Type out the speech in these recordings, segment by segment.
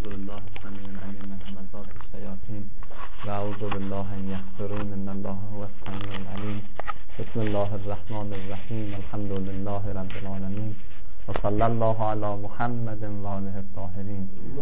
بالله السميع العليم من همزات الشياطين وأعوذ بالله أن يحضرون إن الله هو السميع العليم. بسم الله الرحمن الرحيم. الحمد لله رب العالمين وصلى الله على محمد وآله الطاهرين.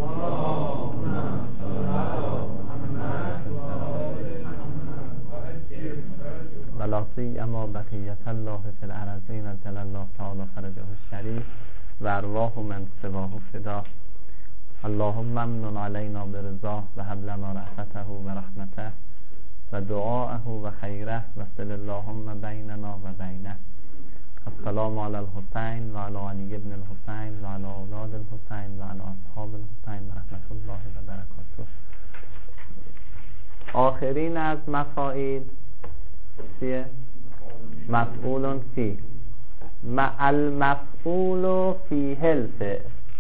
ولا سیما بقیة الله في الأرضین جل الله تعالی فرجه الشریف و ارواح من سواه فدا. اللهم امن علينا برضاه و هب لنا رحمته و رحمته و دعاءه و خیره و صل اللهم بیننا و بینه. السلام علی الحسین و علی علی ابن الحسین و علی اولاد الحسین و علی اصحاب الحسین و رحمت الله و برکاته. آخرین از مفاعیل چیه؟ مفعول فی مع المفعول فیه الفعل.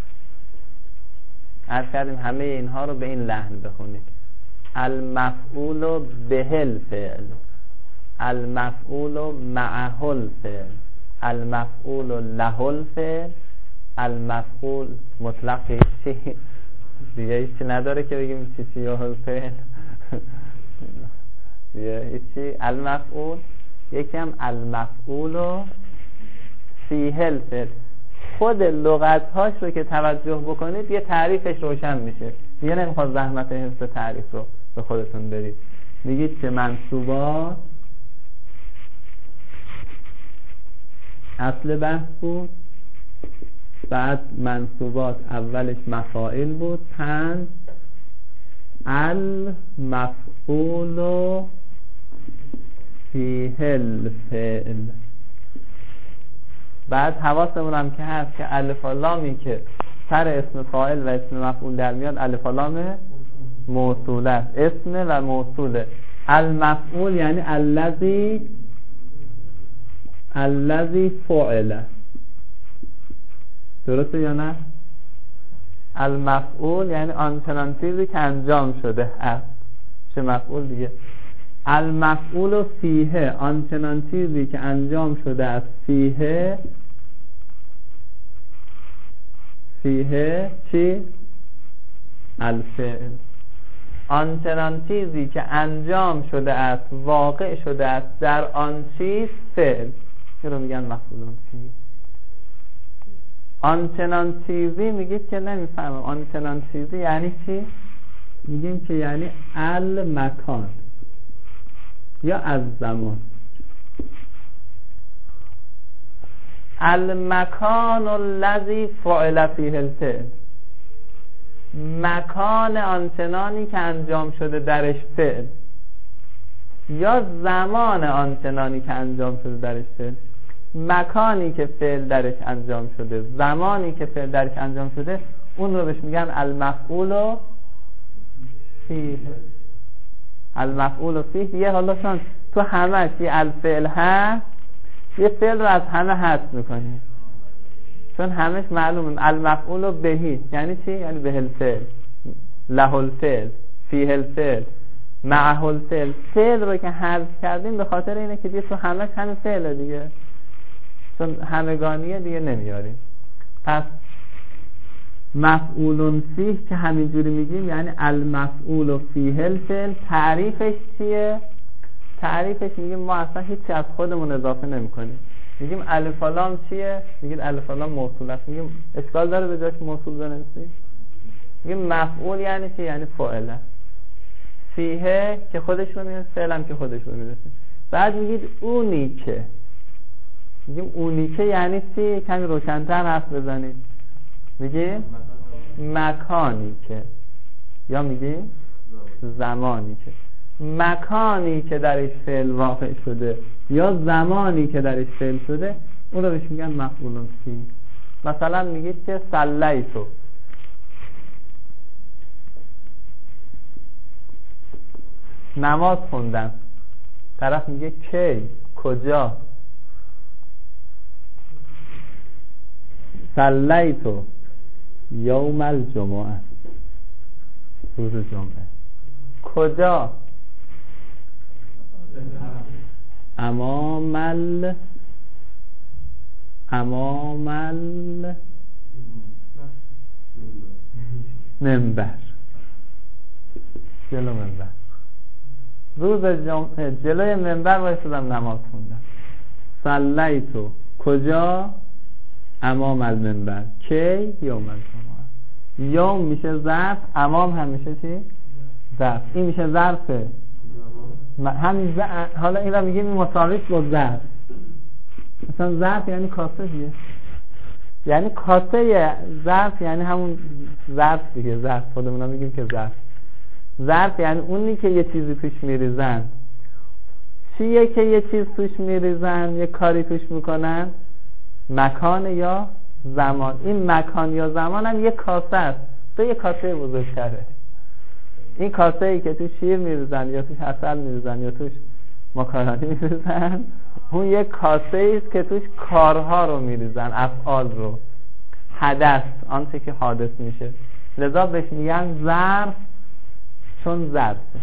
عرض کردیم همه اینها رو به این لحن بخونید: المفعول به الفعل، المفعول معه الفعل، المفعول له الفعل، المفعول مطلق چی دیگه هیچی نداره که بگیم چی یا الفعل چی المفعول. یکی هم المفعول فیه الفعل. خود لغت‌هاش رو که توجه بکنید یه تعریفش روشن میشه. دیگه نمیخواد زحمت حفظ تعریف رو به خودتون برید. میگید که منصوبات اصل بحث بود، بعد منصوبات اولش مفاعل بود، 5 المفعول فیه الفعل. بعد حواسمون هم که هست که الف و لامی که سر اسم فاعل و اسم مفعول در میاد الف و لام موصوله است، اسم و موصوله. المفعول یعنی الذی فعل. درسته یا نه؟ المفعول یعنی آنچنان چیزی که انجام شده است. چه مفعول دیگه؟ المفعول فیه آنچنان چیزی که انجام شده است. فیه چی؟ الفعل. آنچنان چیزی که انجام شده است، واقع شده است در آن چیز فعل، که رو میگن مفعولون فیه. آنچنان چیزی میگید که نمیفهمم آنچنان چیزی یعنی چی؟ میگیم که یعنی المکان یا از زمان. المکان الذی فعل فیه الفعل، مکان آنچنانی که انجام شده درش فعل، یا زمان آنچنانی که انجام شده درش فعل. مکانی که فعل درش انجام شده، زمانی که فعل درش انجام شده، اون رو بهش میگن المفعول فیه. المفعول فیه. یه حالا چون تو همه چی الفعل هست، یه فعل رو از همه حذف میکنی، چون همش معلومه. المفعول بهی یعنی چی؟ یعنی به الفعل، له الفعل، فیه الفعل، معه الفعل. فعل رو که حذف کردیم به خاطر اینه که دیگه تو همش همین فعله دیگه، چون همگانیه دیگه نمیاریم. پس مفعول فیه که همینجوری میگیم یعنی المفعول فیه الفعل. تعریفش چیه؟ تعریفش میگیم ما اصلا هیچی از خودمون اضافه نمی کنیم. میگیم الف و لام چیه؟ میگید الف و لام موصول است. میگیم اشکال داره به جاش موصول بنویسیم؟ میگیم مفعول یعنی چی؟ یعنی فاعل. فیه که خودش رو می‌نویسیم، فعل هم که خودش رو می‌نویسیم. بعد میگید اونی که، میگیم اونی که یعنی چی؟ کمی روشن‌تر حرف بزنید. میگیم مکانی که، یا میگیم زمانی که. مکانی که درش فعل واقع شده یا زمانی که درش فعل شده، اون رو بهش میگن مفعول فیه. مثلا میگید که صلیتو، نماز خوندم. طرف میگه کی، کجا. صلیتو یوم الجمعه، روز جمعه. کجا؟ امام منبر، جلو منبر. روز جمعه جلوی منبر وایسادم نماز خوندم. صلیتو کجا؟ امام المنبر. کی؟ یوم الجمعه. یوم میشه ظرف، امام هم میشه چی؟ ظرف. این میشه ظرفه. همین حالا این را میگیم مساویش با ظرف. مثلا ظرف یعنی کاسه دیگه، یعنی کاسه ظرف یعنی همون ظرف دیگه. ظرف خودمون میگیم که ظرف یعنی اونی که یه چیزی توش میریزن. چیه که یه چیز توش میریزن، یه کاری توش میکنن؟ مکان یا زمان. این مکان یا زمان هم یه کاسه است، تو یه کاسه بزرگتره. این کاسه ای که توش شیر میریزن یا توش عسل میریزن یا توش ماکارونی میریزن، اون یه کاسه ایست که توش کارها رو میریزن، افعال رو، حدث، آنچه که حادث میشه. لذا بهش میگن ظرف، چون ظرفه،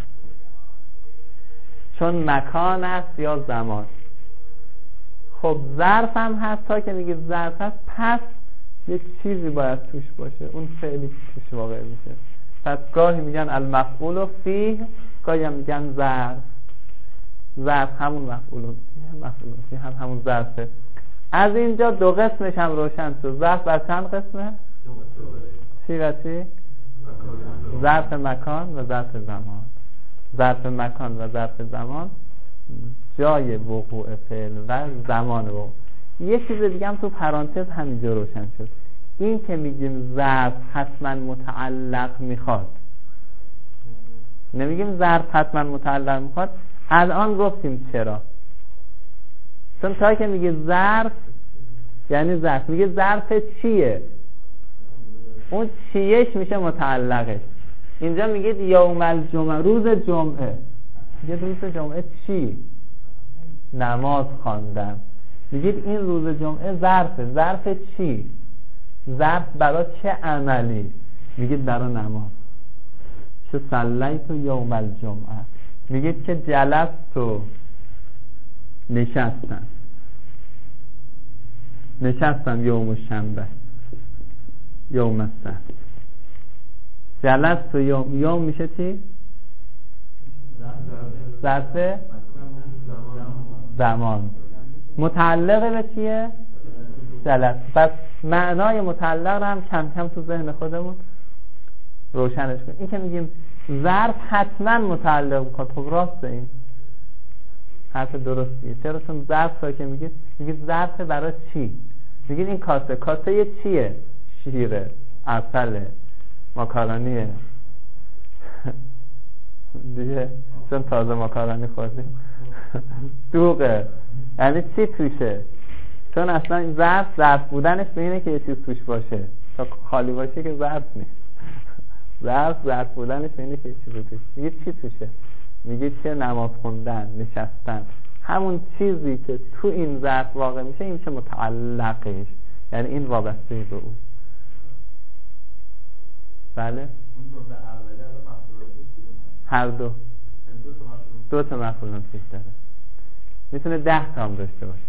چون مکان است یا زمان. خب ظرف هم هست، تا که میگه ظرف هست پس یه چیزی باید توش باشه، اون فعلی توش واقع میشه. پس گاهی میگن المفعول فیه، گاهی هم میگن ظرف. ظرف همون مفعول فیه هم همون ظرفه. از اینجا دو قسمش هم روشن شد. ظرف بر چند قسمه؟ چی و چی؟ ظرف مکان و ظرف زمان. ظرف مکان و ظرف زمان جای وقوع فعل و زمان وقوع. یه چیز دیگه هم تو پرانتز همینجا روشن شد. این که میگیم ظرف حتما متعلق میخواد، نمیگیم ظرف حتما متعلق میخواد. الان گفتیم چرا. چون تا که میگه ظرف یعنی ظرف، میگه ظرف چیه، اون چیش میشه متعلقش. اینجا میگید یوم الجمعه، روز جمعه. میگید روز جمعه چی؟ نماز خواندم. میگید این روز جمعه ظرفه. ظرف چی؟ ظرف برای چه عملی؟ میگید برای نماز. چه صلیت یوم الجمعه. میگید که جلست و نشستم یوم الشنبه، یوم السبت. جلست و یوم میشه چی؟ ظرف زمان. متعلقه به چیه؟ جلست. پس معنای متعلق هم کم کم تو ذهن خودمون روشنش کنیم. این که میگیم ظرف حتما متعلق میخواد، خب راسته، این حرف درستیه. چرا؟ چون ظرف را که میگید ظرف برای چی؟ میگید این کاسه چیه؟ شیره، عسله، ماکارونیه دیگه، چون تازه ماکارونی خوردیم. دوغه، یعنی چی توشه؟ چون اصلا این ظرف بودنش به اینه که یه چیز توش باشه. تا خالی باشه که ظرف نیست. ظرف بودنش به اینه که یه چیز توش. میگه چی توشه؟ میگه چه؟ نماز خوندن، نشستن. همون چیزی که تو این ظرف واقع میشه این میشه متعلقش، یعنی این وابسته به اون. بله؟ هر دو تا مفعول فیه داره. میتونه 10 تا هم داشته باشه.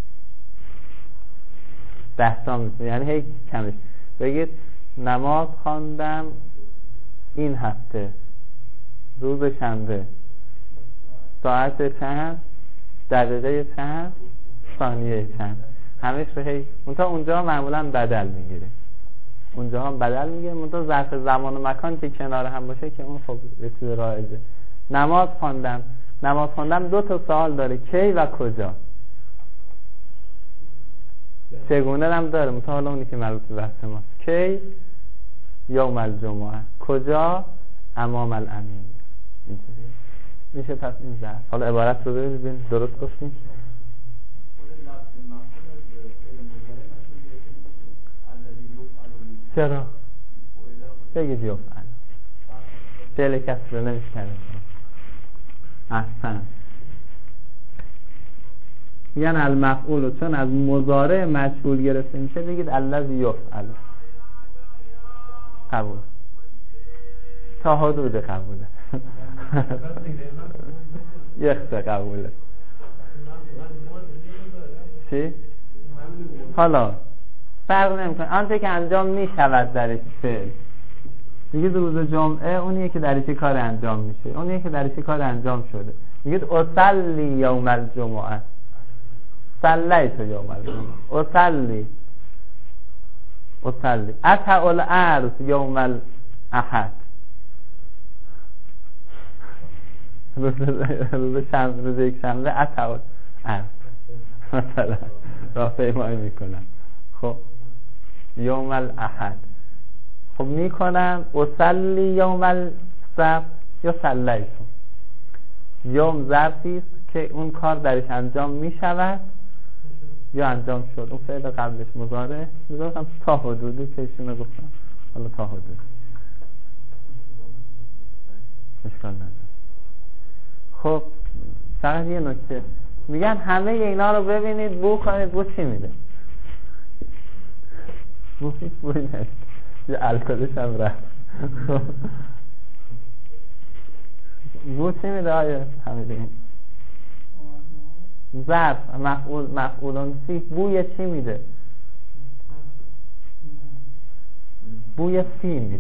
10 تا میتونه، یعنی هی کمش. بگید نماز خواندم این هفته، روز شنبه، ساعت چند، دقیقه چند، ثانیه چند. همش رو هی اونجا معمولا بدل میگیره. اونجا هم بدل میگیره. منتها ظرف زمان و مکان که کنار هم باشه که اون خب رسید رایجه. نماز خواندم 2 تا سوال داره، کی و کجا. چگونه هم داره، منتها حالا اونی که مربوط به بحث ماست. کی؟ یوم الجمعه. کجا؟ امام الامین. اینجوری میشه. پس این ظرف. حالا عبارت رو ببین درست گفتیم. چرا؟ بگید یفعل. فعل کسر رو نمیشکنه. احسن. میگن المفعول، چون از مضارع مجهول گرفته میشه بگید الذی یفعل. قبول. تا حدود قبوله. یخت قبوله. چی؟ حالا فرق نمیکنه. آنچه که انجام میشود درش فعل، میگید روز جمعه اونیه که درش کار انجام میشه، اونیه که درش کار انجام شده. میگید اصلی یوم الجمعه، صلیت یوم الجمعه، اصلی اطع الارض یوم الاحد، روز یک شنبه اطع الارض مثلا راهپیمایی میکنم. خب یوم الاحد، خب میکنم اصلی یوم السبت یا صلیتم. یوم ظرفی است که اون کار درش انجام میشود یا انجام شد، اون فعل قبلش مضارع. میذارم تا حدودی که ایشون گفتم، حالا تا حدود اشکال نداره. خب فقط یه نکته میگن همه اینا رو ببینید، بو کنید، بو چی میده؟ بوی نیست، یه الکلش هم رفت. بو چی میده آیه همین ظرف مفعولان فی بوی چی میده؟ بوی فی میده.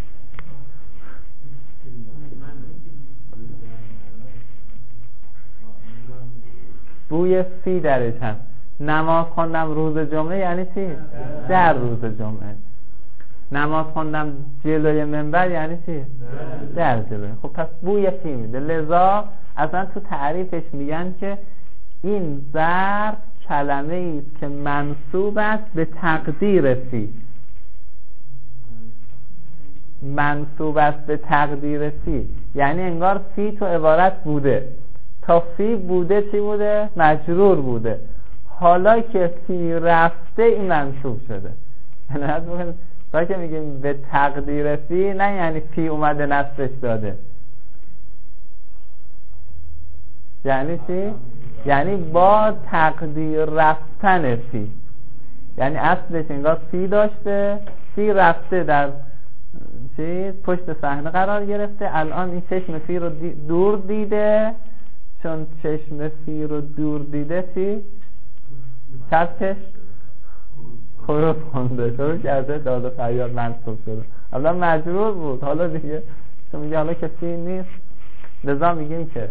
بوی فی درش هست. نماز خوندم روز جمعه یعنی چی؟ در روز جمعه. نماز خوندم جلوی منبر یعنی چی؟ در جلوی. خب پس بوی فی میده. لذا اصلا تو تعریفش میگن که این ظرف کلمه ایست که منصوب است به تقدیر فی. منصوب است به تقدیر فی یعنی انگار فی تو عبارت بوده، تا فی بوده چی بوده؟ مجرور بوده. حالا که فی رفته این منصوب شده. یعنی تا که میگیم به تقدیر فی، نه یعنی فی اومده نصبش داده. یعنی چی؟ یعنی با تقدیر رفتن فی، یعنی اصلش انگار فی داشته، فی رفته در چیز پشت صحنه قرار گرفته، الان این چشم فی رو دور دیده، چون چشم فی رو دور دیده فی چپش خروف خونده، شروع کرده داد و فریاد، منصوب شده. اولا مجرور بود، حالا دیگه چون میگه حالا که فی نیست، لذا میگیم که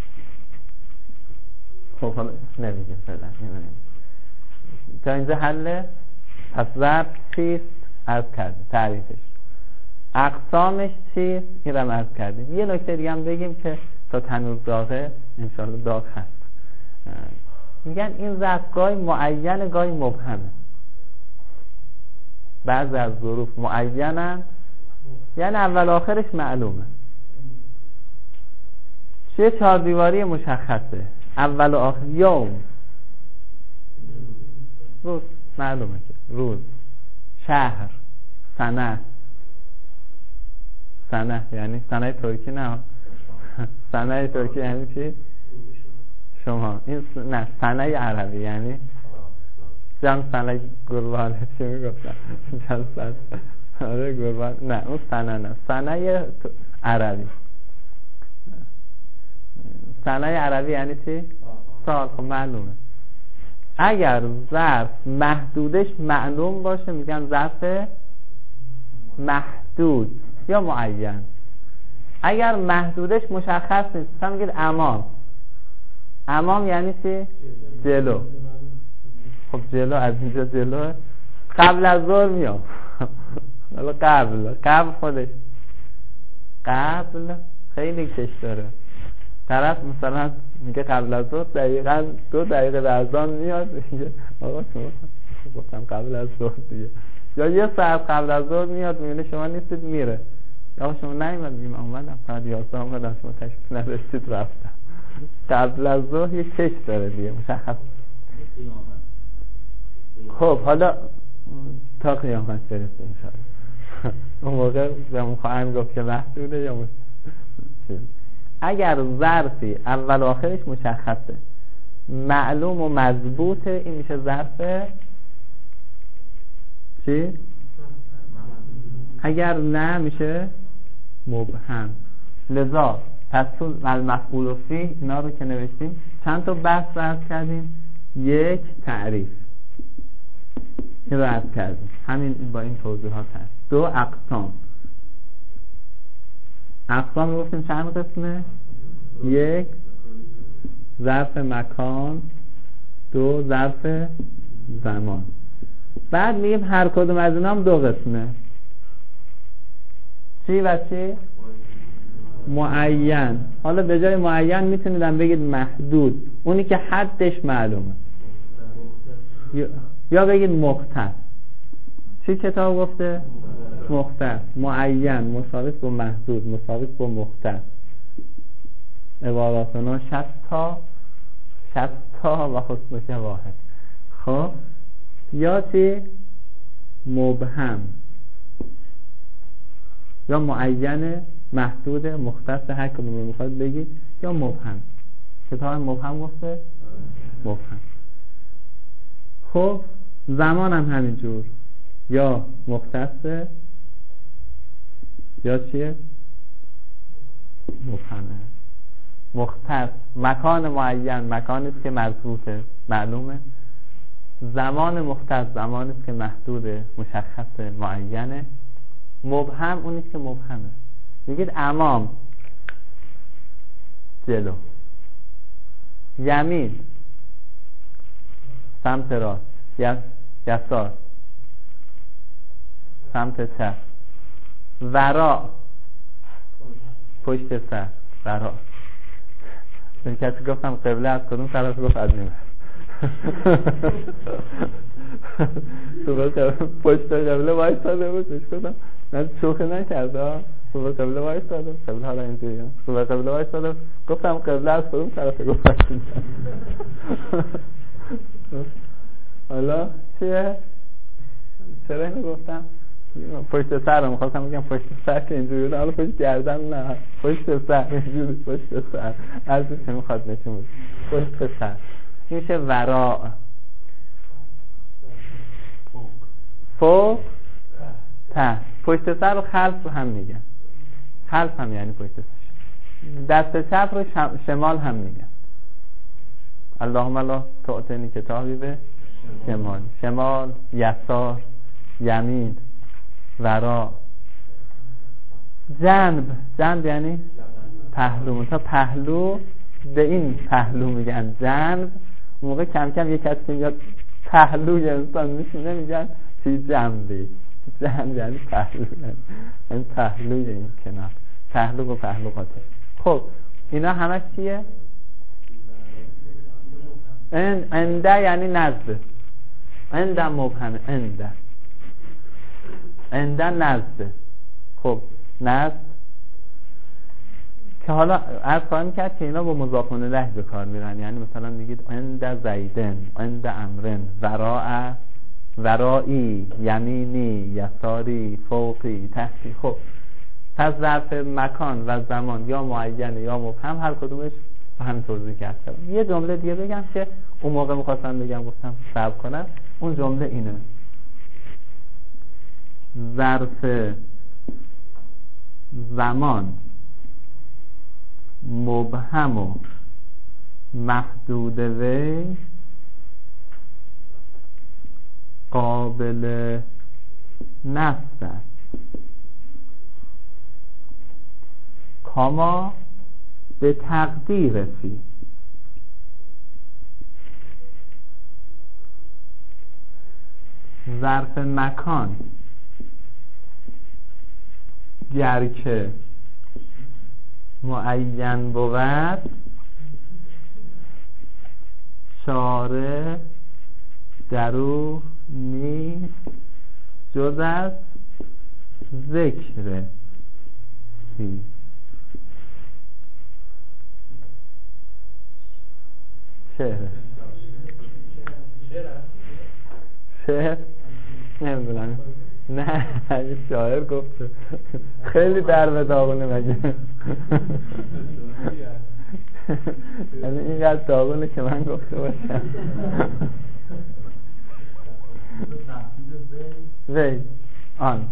خب حالا نمیگیم فعلا تا اینجا حله. پس ضرب چیست؟ عرض کردیم تعریفش. اقسامش چیست؟ این رو عرض کردیم. یه نکته دیگه هم بگیم که تا تنور داغه انشاءالله داغ هست. میگن این ظرف گاهی معین گاهی مبهمه. بعضی از ظروف معینن یعنی اول آخرش معلومه، چه چهار دیواری مشخصه، اول و آخر. یوم روز معلومه که روز، شهر، سنه یعنی سنه ترکی، نه سنه ترکی یعنی چی؟ شما این نه سنه عربی یعنی جان سنه گربانه چی میگفتن؟ جان سنه آره گربان، نه اون سنه نه، سنه عربی. سنه عربی یعنی چی؟ سال. خب معلومه. اگر ظرف محدودش معلوم باشه میگن ظرف محدود یا معین. اگر محدودش مشخص نیست مثلا میگید امام یعنی چی؟ جلو. خب جلو از اینجا جلو قبل از ظهر میام. حالا قبل خودش قبل خیلی کش داره. طرف مثلا میگه قبل از ظهر دقیقاً 2 دقیقه به اذان میاد، میگه آقا شما گفتم قبل از ظهر دیگه. یا 1 ساعت قبل از ظهر میاد میبینه شما نیستید میره. یا شما نیومد، میگم اومدم فقط 11 اومدم شما تشریف نداشتید رفتم. قبل از ظهر یه کش داره دیگه مشخص. خب حالا تا قیامت برسه انشاءالله. اون موقع بهمون خواهم گفت که محدوده یا اگر ظرفی اول آخرش مشخصه، معلوم و مضبوطه، این میشه ظرف چی؟ اگر نه میشه مبهم. لذا پس تو المفعول فی اینا رو که نوشتیم چند تا بحث عرض کردیم. 1 تعریف این رو عرض کردیم، همین با این توضیحات هست. 2 اقسام اقسام رو گفتیم چند قسمه؟ یک ظرف مکان، دو ظرف زمان. بعد میگیم هر کدوم از اینا هم دو قسمه. چی و چی؟ معین. حالا به جای معین میتونیدم بگید محدود، اونی که حدش معلومه، یا بگید مختص. چی کتاب گفته؟ مختص. معین مساوی با محدود مساوی با مختص. عباراتنا 60 تا و حسنک واحد. خب یا چی؟ مبهم، یا معین محدود مختص، هر کدوم رو میخواد بگید، یا مبهم. کتاب مبهم گفته؟ مبهم. خب زمان هم همینجور، یا مختصه یا چیه؟ مبهمه. مختص مکان معین مکانی است که مربوطه معلومه. زمان مختص زمانی است که محدوده مشخص معینه. مبهم اونی است که مبهمه. میگید امام جلو، یمین سمت راست، یسار سمت چپ، ورا پشت سر، ورا. کسی گفتم قبله از کدوم طرف، گفت از این پشت قبله وایستاده بود. بهش گفتم من شوخی نکرده، صبح قبله وایستاده، قبله حالا اینجوریه، صبح قبله وایستاده، گفتم قبله از کدوم طرف، گفت از این. حالا چیه؟ چرا اینو گفتم؟ پشت سر رو میخواستم بگم پشت سر که اینجوری بوده، حالا پشت گردن نه، پشت سر اینجوری، پشت سر ارزش نمیخواد نشون بده، پشت سر میشه وراء، فوق، ته. پشت سر رو خلف رو هم میگن، خلف هم یعنی پشت سر. دست چپ رو شمال هم میگن. اللهم لا تعطنی کتابی به شمال، شمال، یسار، یمین، ورا. جنب یعنی پهلو. تا پهلو به این پهلو میگن جنب. موقع کم کم یک کسی میاد پهلوی انسان میشینه میگن چی جنبی. جنب یعنی پهلو، یعنی پهلوی این کنار، پهلو و پهلوقاتش. خب اینا همش چیه؟ انده یعنی نزد. انده مبهمه، انده نزد. خب نزد که حالا عرض خواهیم کرد که اینا با مضاف الیه به کار میرن. یعنی مثلا میگید عند زیدن، عند امرن، وراء، ورایی، یمینی، یساری، فوقی، تحتی. خب پس ظرف مکان و زمان یا معین یا مبهم هر کدومش با هم توضیح کردم. یه جمله دیگه بگم که اون موقع میخواستم بگم گفتم صبر کنم. اون جمله اینه: ظرف زمان مبهم و محدود وی قابل نصب است، کاما به تقدیر فی. ظرف مکان گر که معین بود، چاره درو نیست جز از ذکر فی. شعر نمیدونم، نه شاعر گفته. خیلی در به داغونه مگه؟ یعنی اینقدر داغونه که من گفته باشم. وی آن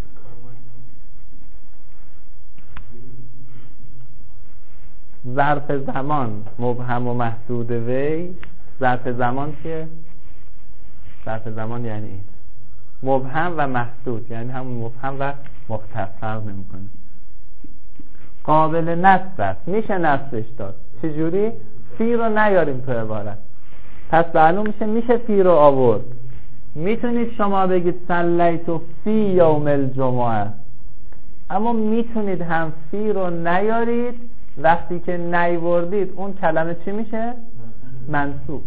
ظرف زمان مبهم و محدود وی. ظرف زمان چیه؟ ظرف زمان یعنی این مبهم و محدود، یعنی همون مبهم و مختص، فرق نمی‌کنه. قابل نصب است، میشه نصبش داد. چجوری؟ فی رو نیاریم تو عبارت، پس معلوم میشه فی رو آورد. میتونید شما بگید صلیت فی یوم الجمعه، اما میتونید هم فی رو نیارید، وقتی که نیوردید اون کلمه چی میشه؟ منصوب.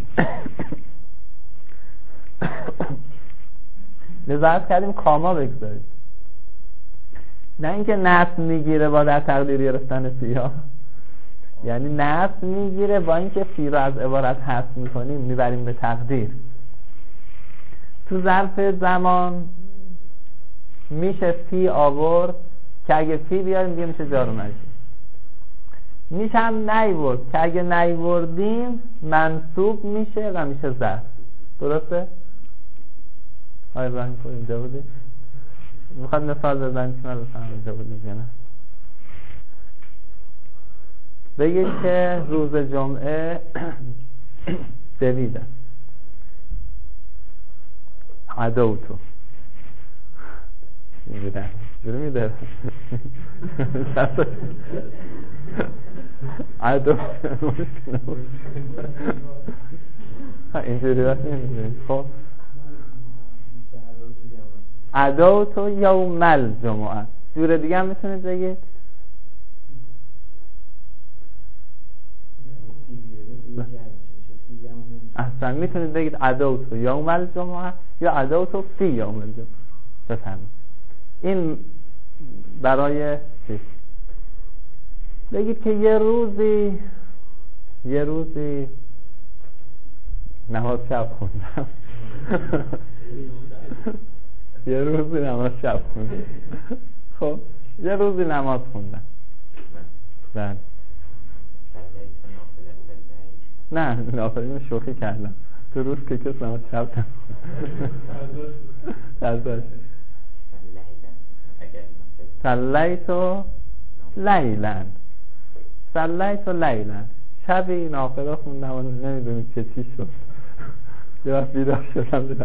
نظارت کردیم کاما بگذارید، نه اینکه نصب میگیره با در تقدیر گرفتن فی ها، یعنی نصب میگیره با اینکه فی رو از عبارت حذف میکنیم میبریم به تقدیر. تو ظرف زمان میشه فی آورد که اگه فی بیاریم دیگه میشه جار و مجرور. میشه هم نیورد که اگه نیوردیم منصوب میشه و میشه ظرف. درسته؟ آقای ابراهیم پور اینجا بودی؟ میخواد مثال بزنید که من بفهم اینجا بودی یا نه؟ بگید که روز جمعه دویدم عدوتو میدن جوری میده عدو اینجوری وقت نمیده. خب عدوتو یوم الجمعه، جور دیگه هم میتونید بگید احسن، میتونید بگید عدوتو یوم الجمعه یا عدوتو فی یوم الجمعه. بفهمید این برای چیز. بگید که یه روزی نماز شب خوندم. یه روزی نماز شب خوندم. خب یه روزی نماز خوندم. بله. نه نافرین شوخی کردم، تو روز که کس نماز شب نخوند. صلیتو لیلن، صلیتو لیلن، شبی نافله خوندم و نمیدونید که چی شد. یه وقت بیدار شدم دیدم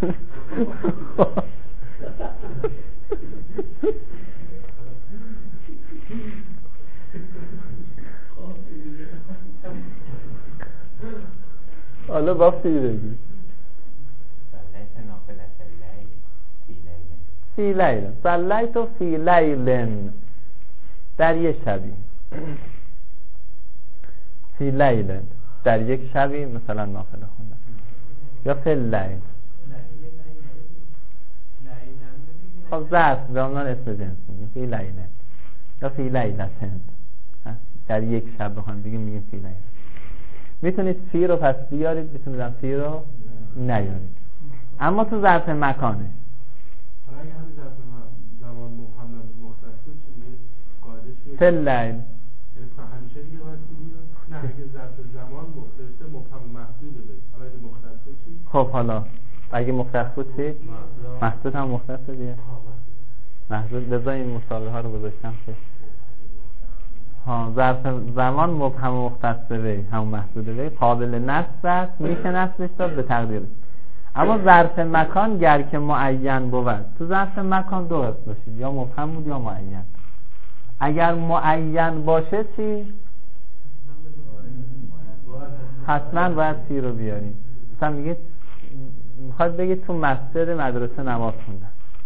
حالا با فی بگید فی لیلن، صلیتو فی لیلن، در یک شبی، فی لیلن، در یک شبی مثلا نافله خوندم، یا فی لیل. خب ظرف به عنوان اسم جنس میگیم فی لیلن یا فی لیلتن، در یک شب بخوایم بگیم میگیم فی لیلن. میتونید فی رو پس بیارید، میتونید فی رو نیارید. اما تو ظرف مکانه، اگه همین ظرف زمان مبهم مختص بود چی میگه؟ قاعده چیه؟ فی لیل. یعنی همیشه دیگه باید بیاد؟ نه اگه ظرف زمان مختص مبهم محدوده بگید. حالا اگه مختص بود چی؟ خب حالا اگه مختص بود چی؟ محدود هم مختص دیگه. محدود بذار این مسابقه ها رو گذاشتم که ظرف زمان مبهم مختص وی همون محدود وی قابل نصب است، میشه نصبش داد به تقدیر. اما ظرف مکان گر که معین بود، تو ظرف مکان دو قسم باشید، یا مبهم بود یا معین. اگر معین باشه چی؟ حتما باید فی رو بیاریم. مثلا میگید میخواد بگید تو مسجد مدرسه نماز خوندن،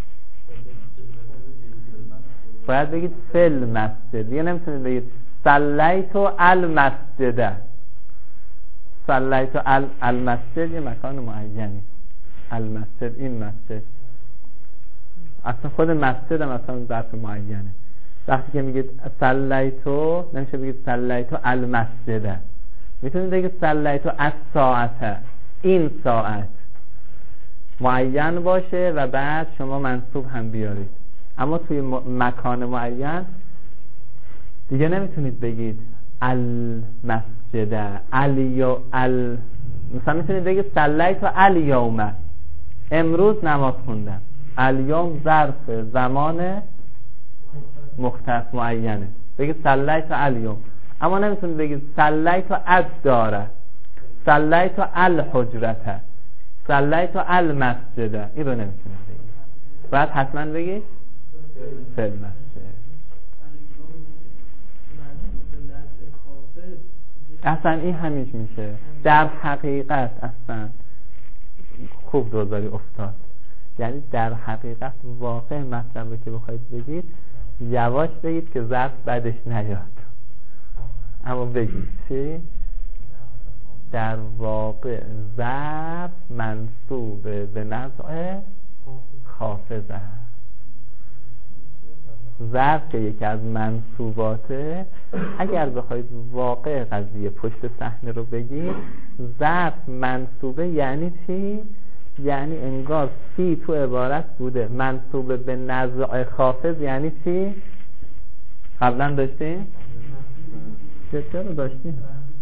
باید بگید فل مسجد، دیگه نمیتونید بگید صلیتو المسجد. صلیتو المسجد یه مکان معینی، المسجد این مسجد، اصلا خود مسجد هم اصلا ظرف معینه. وقتی که میگید صلیتو نمیشه بگید صلیتو المسجد، میتونید بگید صلیتو الساعته، این ساعت معین باشه و بعد شما منصوب هم بیارید. اما توی مکان معین دیگه نمیتونید بگید المسجد مثلا میتونید بگید صلیتو الیوم، امروز نماز خوندم. الیوم ظرف زمان مختص معینه، بگید صلیتو الیوم. اما نمیتونید بگید صلیتو الداره، صلیتو الحجرته، صلیتو المسجد، این رو نمیتونید بگید. باید حتما بگید فی المسجد. اصلا این همیش میشه. در حقیقت اصلا خوب دوزاری افتاد، یعنی در حقیقت واقع مطلب رو که بخواید بگید یواش بگید که ظرف بعدش نیاد، اما بگید چی؟ در واقع ظرف منصوب به نزع خافضه. ظرف که یکی از منصوباته، اگر بخواید واقع قضیه پشت صحنه رو بگید، ظرف منصوبه یعنی چی؟ یعنی انگار فی تو عبارت بوده منصوب به نزع خافض. یعنی چی؟ قبلا داشتیم؟ چرا داشتیم؟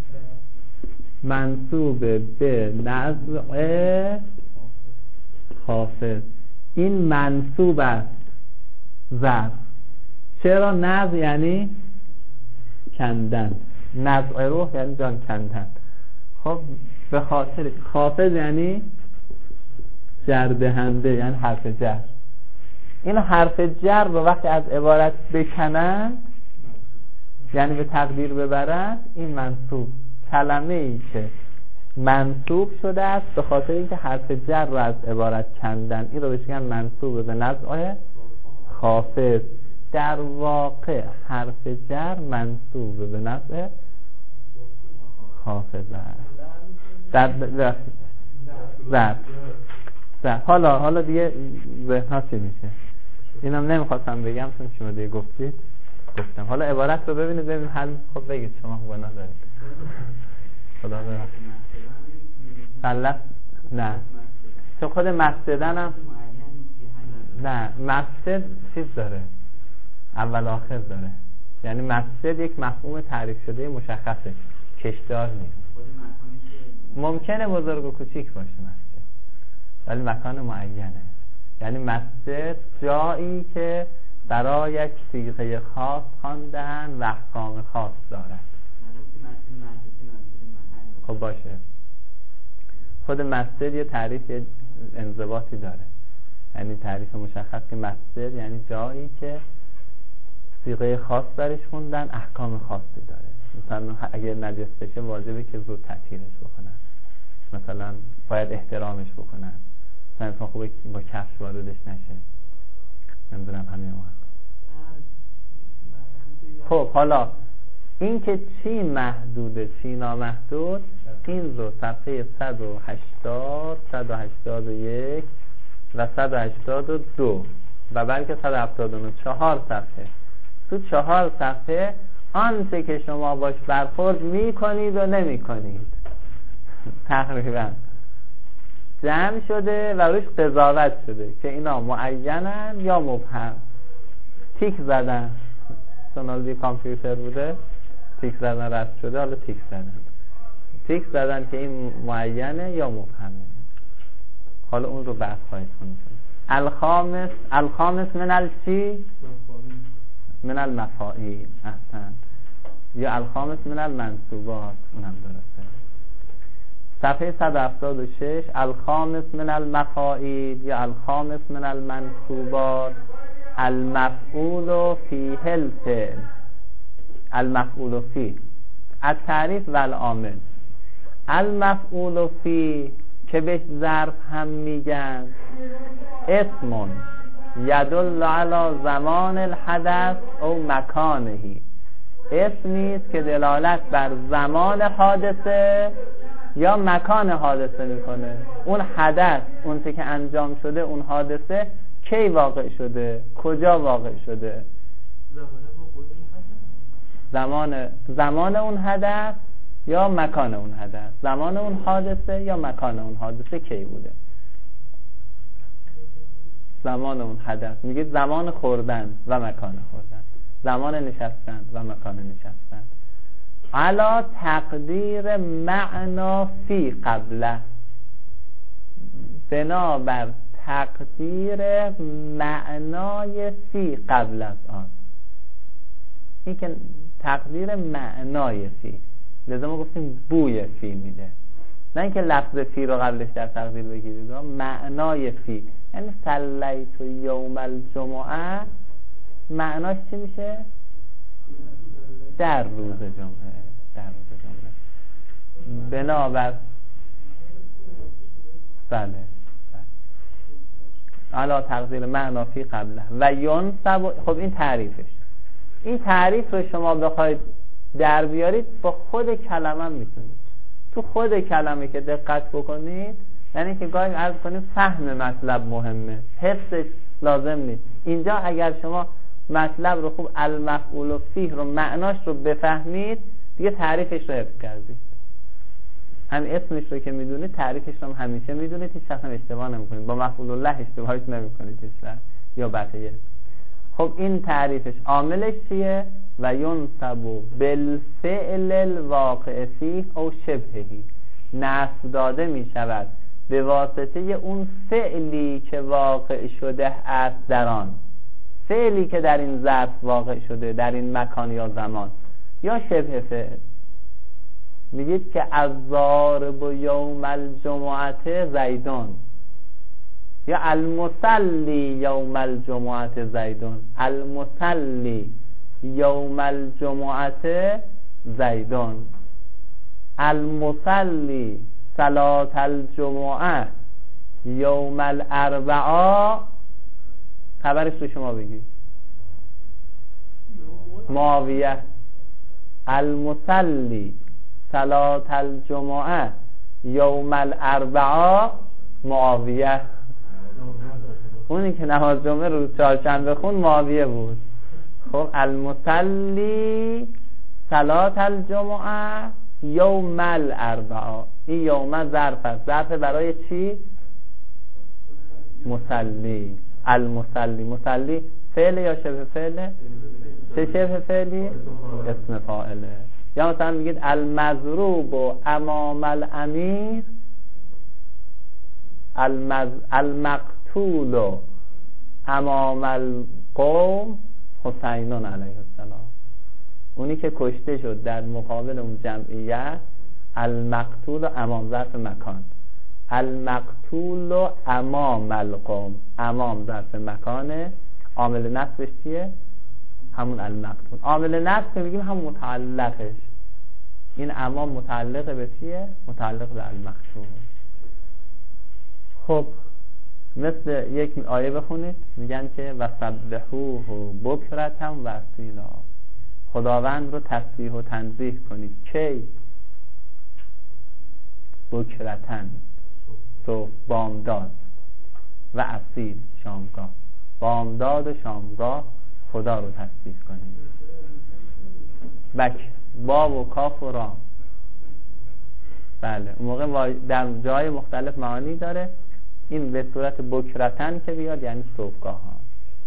منصوب به نزع خافض. این منصوب است ظرف. چرا؟ نزع یعنی کندن، نزع روح یعنی جان کندن. خب به خاطر خافض یعنی جردهنده، یعنی حرف جر. این حرف جر رو وقتی از عبارت بکنند، یعنی به تقدیر ببرند، این منصوب کلمه ای که منصوب شده است به خاطر اینکه حرف جر رو از عبارت کندن، این رو بهش میگن منصوب به نزع خافض. در واقع حرف جر منصوب به نزع خافض است. حالا دیگه ذهن‌ها چی میشه؟ اینم نمیخواستم بگم چون شما دیگه گفتید، گفتم. حالا عبارت رو ببینید حل. خب بگید شما گناه دارید. خدا بخیر. نه چون خود مسجدن هم نه، مسجد چیز داره، اول آخر داره. یعنی مسجد یک مفهوم تعریف شده مشخصه، کشدار نیست. ممکنه بزرگ و کوچیک باشه مسجد، ولی مکان معینه. یعنی مسجد جایی که برای یک صیغه خاص خواندن و احکام خاص دارد. خب باشه، خود مسجد یه تعریف، یه انضباطی داره. یعنی تعریف مشخص که مسجد یعنی جایی که صیغه خاص درش خوندن، احکام خاصی داره. مثلا اگر نجس بشه واجبه که زود تطهیرش بکنن، مثلا باید احترامش بکنن، مثلا انسان خوبه با کفش واردش نشه، نمیدونم همین وقت. خب حالا این که چی محدوده چی نامحدود، این رو صفحه 180 181 و 182 و بلکه 179 4 صفحه، تو 4 صفحه آنچه که شما باش برخورد میکنید و نمیکنید تقریبا جمع شده و روش قضاوت شده که اینا معینن یا مبهم. تیک زدن، سونالدی کامپیوتر بوده، تیک زدن رفت شده، حالا تیک زدن که این معینه یا مبهمه. حالا اون رو بحث خواهید کنید. الخامس من الچی؟ من المفاعیل. احسن. یا الخامس من المنصوبات، اونم درسته. صفحه 176 الخامس من المفاعیل یا الخامس من المنصوبات المفعول فیه الفعل. المفعول فی التعریف و العامل. المفعول فی که به ظرف هم میگن، اسم یدل علی زمان الحدث او مکانهی. اسمی است که دلالت بر زمان حادثه یا مکان حادثه میکنه. اون حدث، اون چه که انجام شده، اون حادثه کی واقع شده، کجا واقع شده، زمان اون حدث یا مکان اون حدث، زمان اون حادثه یا مکان اون حادثه کی بوده. زمان اون حدث میگه زمان خوردن و مکان خوردن، زمان نشستن و مکان نشستن. علا تقدیر معنا فی قبله، بنابر تقدیر معنای فی قبل از آن. این که تقدیر معنای فی، لذا ما گفتیم بوی فی میده، نه اینکه لفظ فی رو قبلش در تقدیر بگیرید. معنای فی یعنی صلیت یوم الجمعه، معناش چی میشه؟ در روز جمعه. در روز جمعه بنابر بله علا تقدیر معنا فی قبله و ینصب. خب این تعریفش. این تعریف رو شما بخواید در بیارید با خود کلمه میتونید. تو خود کلمه که دقت بکنید، یعنی که گاهی عرض کنید فهم مطلب مهمه، حفظش لازم نیست. اینجا اگر شما مطلب رو خوب المفعول فیه رو معناش رو بفهمید، دیگه تعریفش رو حفظ کردید. هم اسمش رو که میدونید تعریفش رو همیشه میدونید، هیچ وقت اشتباه نمیکنید. با مفعول الله اشتباهش نمیکنید اصلا یا بقیه. خب این تعریفش عاملش چیه؟ و ینصب بالفعل الواقع فیه او شبههی، نصب داده می شود به واسطه اون فعلی که واقع شده است در آن، فعلی که در این ظرف واقع شده، در این مکان یا زمان، یا شبه فعل. میگید که الضارب یوم الجمعه زیدون، یا المصلی یوم الجمعه زیدون، المصلی یوم الجمعه زیدون، المصلی صلاة الجمعه یوم الاربعاء. خبرش رو شما بگید. معاویه. المصلی صلاة الجمعه یوم الاربعاء معاویه. اونی که نماز جمعه روز چهارشنبه خون معاویه بود. خب المصلی صلاة الجمعه یوم الاربعاء، این یوم ظرف است. ظرف برای چی؟ مصلی. المصلی، مصلی فعل یا شبه فعله؟ چه شبه فعلی؟ اسم فاعله. یا مثلا میگید المضروب امام الامیر، المقتول امام القوم حسینون علیه السلام. اونی که کشته شد در مقابل اون جمعیت، المقتول امام ظرف مکان، المقتول امام القوم، امام ظرف مکانه، عامل نصبش چیه؟ همون المقتول. عامل نصب میگیم همون متعلقش. این امام متعلق به چیه؟ متعلق به المقتول. خب مثل یک آیه بخونید، میگن که وسبحوه بکرة و اصیلا، خداوند رو تسبیح و تنزیه کنید. کی؟ بکرتن، تو بامداد، و اصیل شامگاه. بامداد و شامگاه خدا رو تسبیح کنید. بک با و کاف و رام. بله اون موقع در جای مختلف معانی داره. این به صورت بکرتن که بیاد یعنی صبحگاه ها.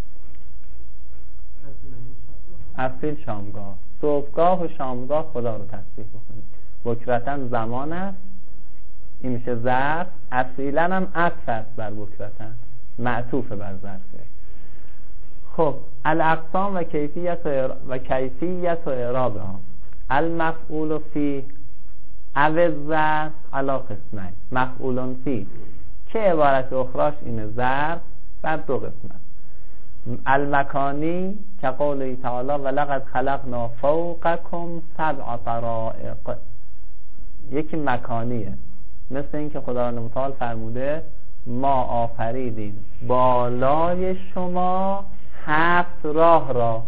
اصیل شامگاه، صبحگاه و شامگاه خدا رو تسبیح بکنید. بکرتن زمان است، این میشه ظرف. اصیلا هم عطف است بر بکرتن، معطوف بر ظرفه. خب الاقسام و کیفیت و اعرابها. المفعول فی او ظرف علی قسمین. مفعول فی که عبارت اخراش این ظرف بر دو قسمت. المکانی که قوله تعالی ولقد خلقنا فوقکم سبع طرائق. یکی مکانیه، مثل این که خداوند متعال فرموده ما آفریدیم بالای شما 7 راه را.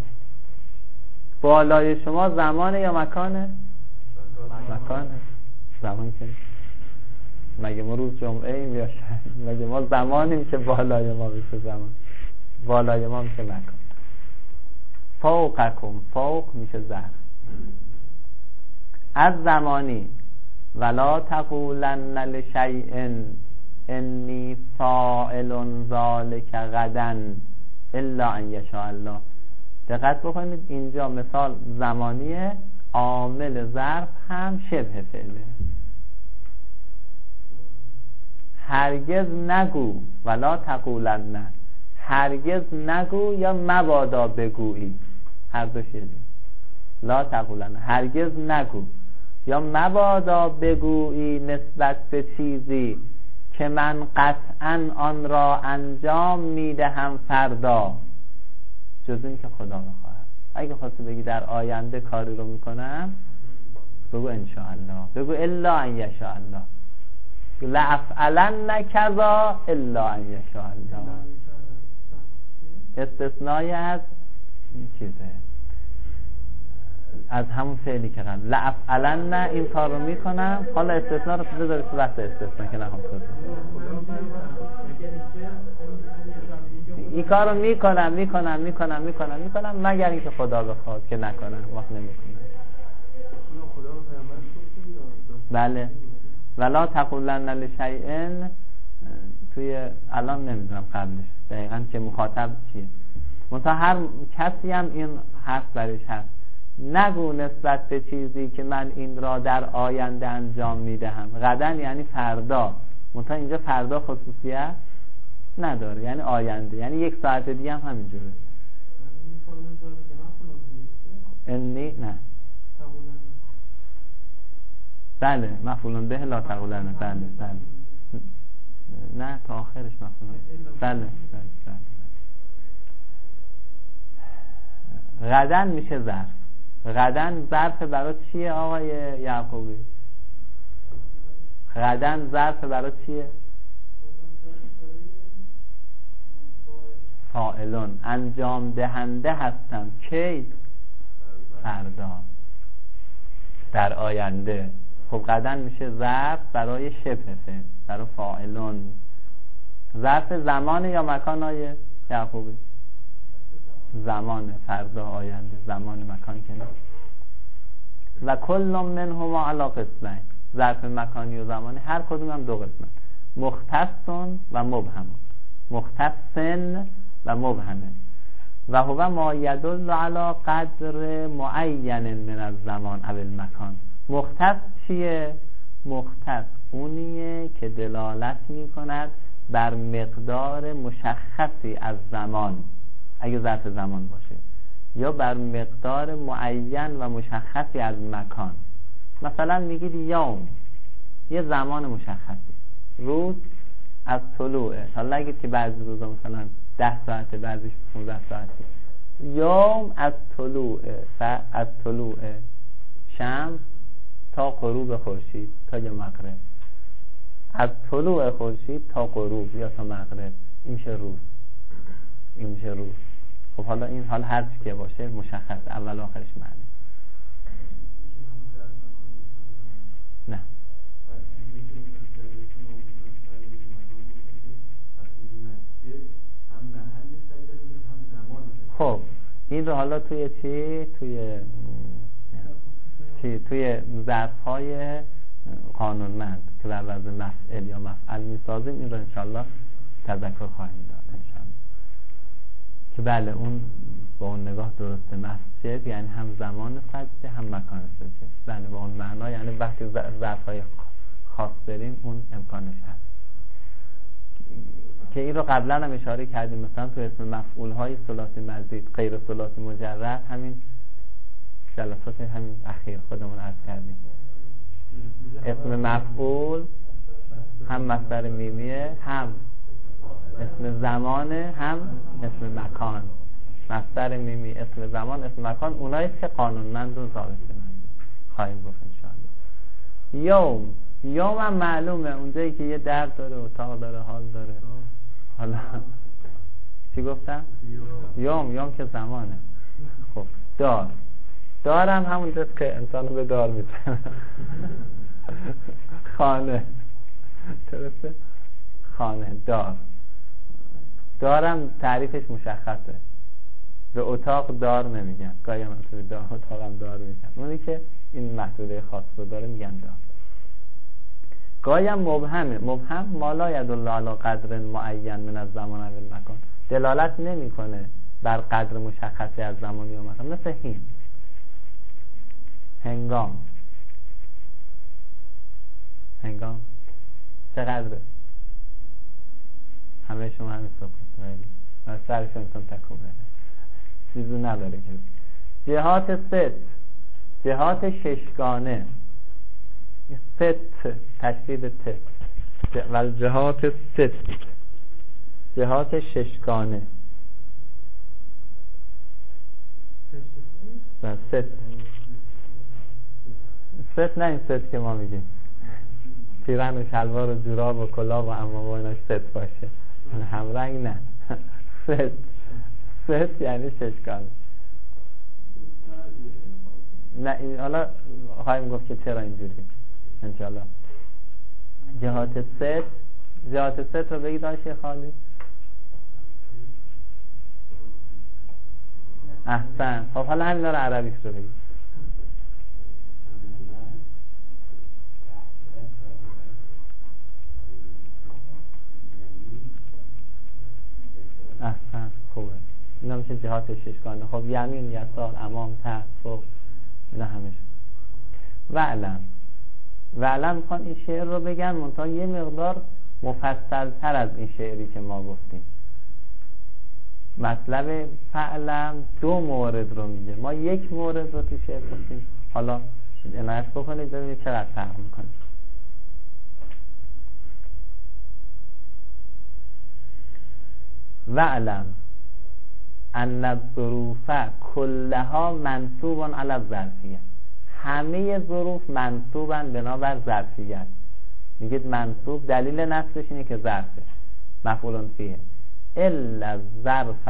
بالای شما زمانه یا مکانه؟ مکانه. زمان که مگه ما روز جمعه ایم یا شهر؟ مگه ما زمانیم که بالای ما بشه زمان؟ بالای ما میشه مکان. فوقکم، فوق میشه ظرف. از زمانی ولا تقولن لشیء انی فاعل ذلک غدا الا ان یشاء الله. دقت بکنید اینجا مثال زمانیه، عامل ظرف هم شبه فعله. هرگز نگو، ولا تقولن، هرگز نگو یا مبادا بگویی، هر دو شده. لا تقولن، هرگز نگو یا مبادا بگویی نسبت به چیزی که من قطعا آن را انجام میدهم فردا، جز این که خدا بخواهد. اگه خواستی بگی در آینده کاری رو میکنم، بگو انشاءالله، بگو الا ان یشاء الله، لافعلن کذا الا ان یشاء الله. استثنای از چیزه، از همون فعلی که قبل لافعلن، این کار رو میکنم. حالا استثناء رو بذاری تو وقت استثناء که نخوام توضیح این کار رو میکنم مگر اینکه خدا بخواد که نکنم، وقت نمیکنم. بله. ولا تقولن لشیء، توی الان نمیدونم قبلش دقیقاً که مخاطب چیه، منتها هر کسی هم این حرف برش هست، نگو نسبت به چیزی که من این را در آینده انجام میدهم. غدا یعنی فردا، منتها اینجا فردا خصوصیت نداره، یعنی آینده، یعنی 1 ساعت دیگه هم همینجوره. انی نه بله مفعول به لا تقولن، بله نه تا آخرش مفعول. بله غدن میشه ظرف. غدن ظرف برای چیه آقای یعقوبی؟ غدن ظرف برای چیه؟ فاعلون، انجام دهنده هستم. کی؟ فردا، در آینده. خب غدن میشه ظرف برای شبه فعل، برای فاعلون. ظرف زمان یا مکان های یعقوبی؟ زمان، فردا، آینده، زمان، مکان که نیست. و کل منهما علی قسمین، ظرف مکانی و زمانی هر کدوم هم 2 قسمن، مختصن و مبهم. مختصن و مبهمه. و هو ما یدل علی قدر معین من الزمان او المکان. مختص چیه؟ مختص اونیه که دلالت می کند بر مقدار مشخصی از زمان، اگه ظرف زمان باشه، یا بر مقدار معین و مشخصی از مکان. مثلا میگید یوم، یه زمان مشخصی، روز از طلوعه، حالا نگید که بعضی روزا مثلا 10 ساعته، بعضیش 15 ساعته. یوم از طلوع شمس تا غروب خورشید، تا یه مغرب. از طلوع خورشید تا غروب یا تا مغرب، این میشه روز. خب حالا این حال هر چی که باشه مشخص، اول آخرش معنی. نه خب این رو حالا توی توی ظرف‌های قانونمند که بر وزن مفعل یا مفعل میسازیم، این رو انشالله تذکر خواهیم داد انشالله، که بله اون با اون نگاه درسته. مسجد یعنی هم زمان سجده هم مکان سجده، بله با اون معنا، یعنی وقتی ظرف‌های خاص داریم اون امکانش هست که این رو قبلا هم اشاره کردیم. مثلا تو اسم مفعول‌های ثلاثی مزید، غیر ثلاثی مجرد، همین جلسات همین اخیر خودمون عرض کردیم. اسم مفعول هم مصدر میمیه، هم اسم زمانه، هم اسم مکان. مصدر میمی، اسم زمان، اسم مکان، اوناییست که قانونمند و ضابطه مند خواهیم گفت انشاءالله. یوم هم معلومه، اونجایی که یه درد داره، اتاق داره، حال داره. حالا چی گفتم؟ یوم که زمانه. خب دارم همونجاست که انسانو به دار میزنه. خانه، درسته؟ خانه، دارم تعریفش مشخصه. به اتاق دار نمیگن، گاهی هم توی اتاقم دار میگن. اونی که این محدوده خاص رو داره میگن دار. گاهی هم مبهمه. مبهم ما لا یدل علی قدر معین من الزمان و المکان، دلالت نمیکنه بر قدر مشخصی از زمان یا مکان. مثل هین، هنگام چقدره؟ همه شما همین سکوت من سرش انسان تکون بده، چیزی نداره که. جهات ست، جهات ششگانه، ست تشدید ت، و جهات ست، جهات ششگانه و ست ست نه این ست که ما میگیم پیرن و شلوار و جوراب و کلاه و عمامه و اینا ست باشه، همرنگ نه. ست یعنی ششگانه. نه این حالا خواهیم گفت که چرا اینجوری انشالله. جهات ست رو بگید آقای شیخ خالی. احسن. خب حالا همین رو عربیش رو بگید. احسن خوبه. اینا میشه جهات ششگانه. خب یمین، یسار، امام، تحت، فوق، اینا همش. وعلم میخوان این شعر رو بگن منتها یه مقدار مفصل تر از این شعری که ما گفتیم. مطلب فعلم 2 مورد رو میگه، ما 1 مورد رو تو شعر گفتیم. حالا عنایت بکنید ببینید چقدر فرق میکنه. وعلم ان الظروف کلها منصوب علی الظرفیه. همه ظروف منصوبن بنابر ظرفیت. میگید منصوب دلیل نصبش اینه که ظرفه، مفعول فیه. الا الظرف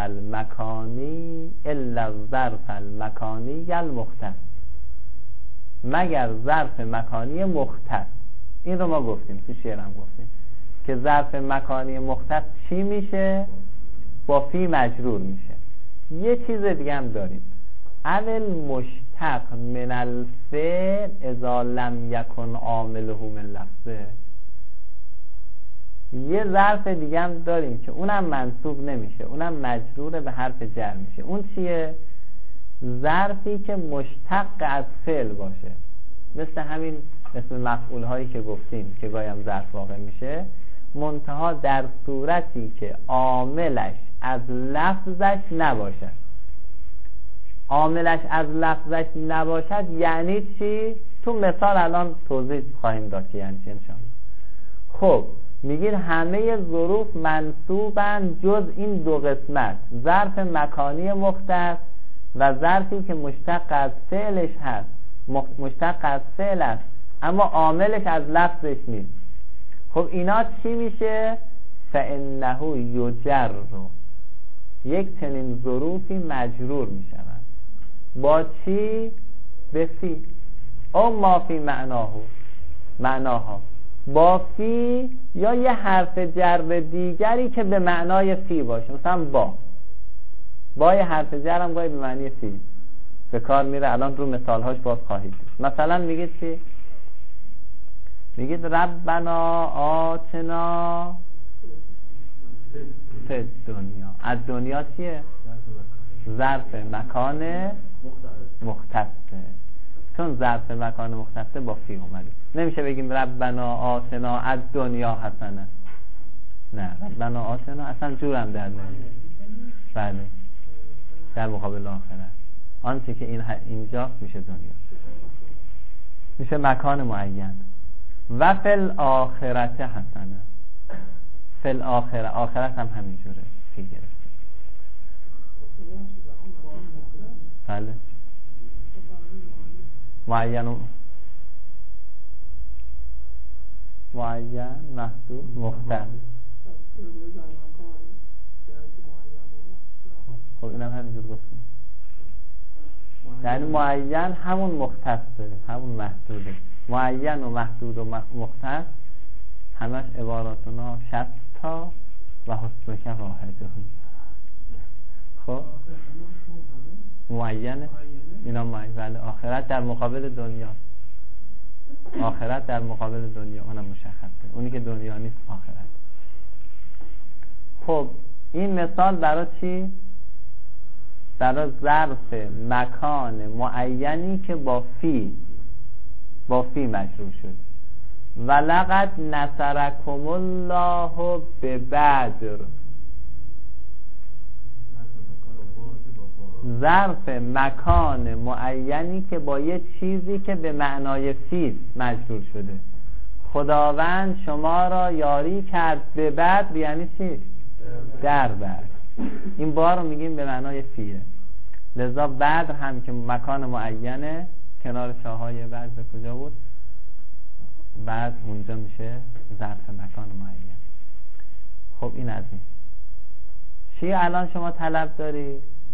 المکانی المختص، مگر ظرف مکانی مختص. این رو ما گفتیم تو شعرم گفتیم که ظرف مکانی مختص چی میشه؟ با فی مجرور میشه. یه چیز دیگه هم داریم، اول مشتق من الفعل اذا لم یکن عامله من لفظه. یه ظرف دیگه هم داریم که اونم منصوب نمیشه، اونم مجرور به حرف جر میشه. اون چیه؟ ظرفی که مشتق از فعل باشه، مثل همین اسم مفعول هایی که گفتیم که گاهی هم ظرف واقع میشه، منتها در صورتی که عاملش از لفظش نباشد. عاملش از لفظش نباشد یعنی چی؟ تو مثال الان توضیح خواهیم داد که یعنی چی انشاءالله. خب میگید همه ظروف منصوبن جز این 2 قسمت، ظرف مکانی مختص و ظرفی که مشتق از فعلش هست، مشتق از فعل است اما عاملش از لفظش نیست. خب اینا چی میشه؟ فانه یجر، یک چنین ظروفی مجرور میشوند با چی؟ به فی او ما فی معناها، با فی یا یه حرف جر دیگری که به معنای فی باشه، مثلا با یه حرف جر هم گاهی به معنی فی به کار میره. الان رو مثالهاش باز خواهید دید. مثلا میگید چی؟ میگید ربنا آتنا فی دنیا. از دنیا چیه؟ ظرف مکان مختصه. چون ظرف مکان مختصه با فی اومده، نمیشه بگیم ربنا آتنا از دنیا حسنه. نه، ربنا آتنا اصلا جورم در نمیاد. بله، در مقابل آخرت آنچه که اینجا میشه دنیا، میشه مکان معین. و فل آخرت حسنه، فل آخرت هم همینجوره فی گرفته. بله، معین محدود مختص. خب اینم همینجور گفتیم، یعنی معین همون مختصه، همون محدوده. معین و محدود و مختص همش عباراتنا 60 تا و حسبک واحده. خب معینه اینا معین. بله، آخرت در مقابل دنیا، آخرت در مقابل دنیا اونم مشخصه، اونی که دنیا نیست آخرت. خب این مثال برای چی؟ برای ظرف مکان معینی که با فی مجرور شد. ولقد نصرکم الله ببدر، ظرف مکان معینی که با یه چیزی که به معنای فی مجرور شده. خداوند شما را یاری کرد به بدر، یعنی چی؟ در بدر. این بار رو میگیم به معنای فیه. لذا بدر هم که مکان معینه کنار چاهای بعد به کجا بود، بعد اونجا میشه ظرف مکان معین. خب این از این. چی الان شما طلب داری؟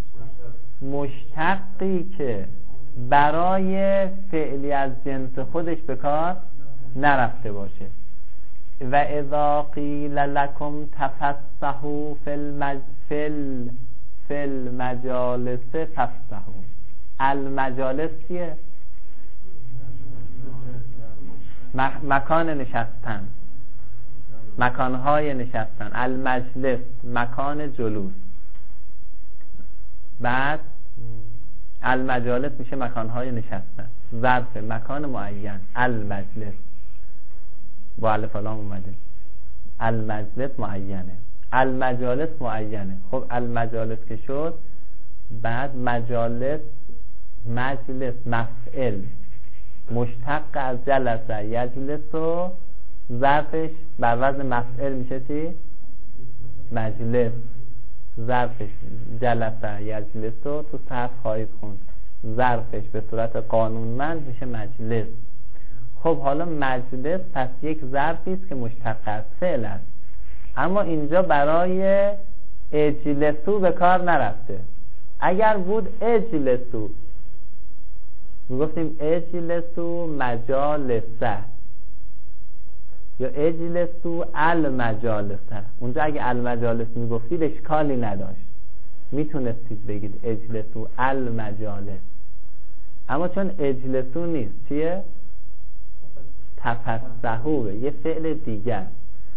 مشتقی که برای فعلی از جنس خودش به کار نرفته باشه. و اذا قیل لکم تفسحوا فی المجالس فافسحوا. المجالس چیه؟ مکان نشستن، مکانهای نشستن. المجلس مکان جلوس. بعد المجالس میشه مکانهای نشستن، ظرف مکان معین. المجلس با الف لام اومده، المجلس معینه، المجالس معینه. خب المجالس که شد، بعد مجالس، مجلس مفعل مشتق از جلسه یجلس و ظرفش بر وزن مفعل میشه چی؟ مجلس. ظرفش جلسه یجلس و تو صرف خواهید خوند، ظرفش به صورت قانونمند میشه مجلس. خب حالا مجلس پس یک ظرفی است که مشتق از فعل است، اما اینجا برای اجلسو به کار نرفته. اگر بود اجلسو میگفتیم اجلسو مجالسه یا اجلسو المجالسه. اونجا اگه المجالس میگفتید اشکالی نداشت، میتونستید بگید اجلسو المجالس. اما چون اجلسو نیست، چیه؟ تفسحوا، یه فعل دیگر.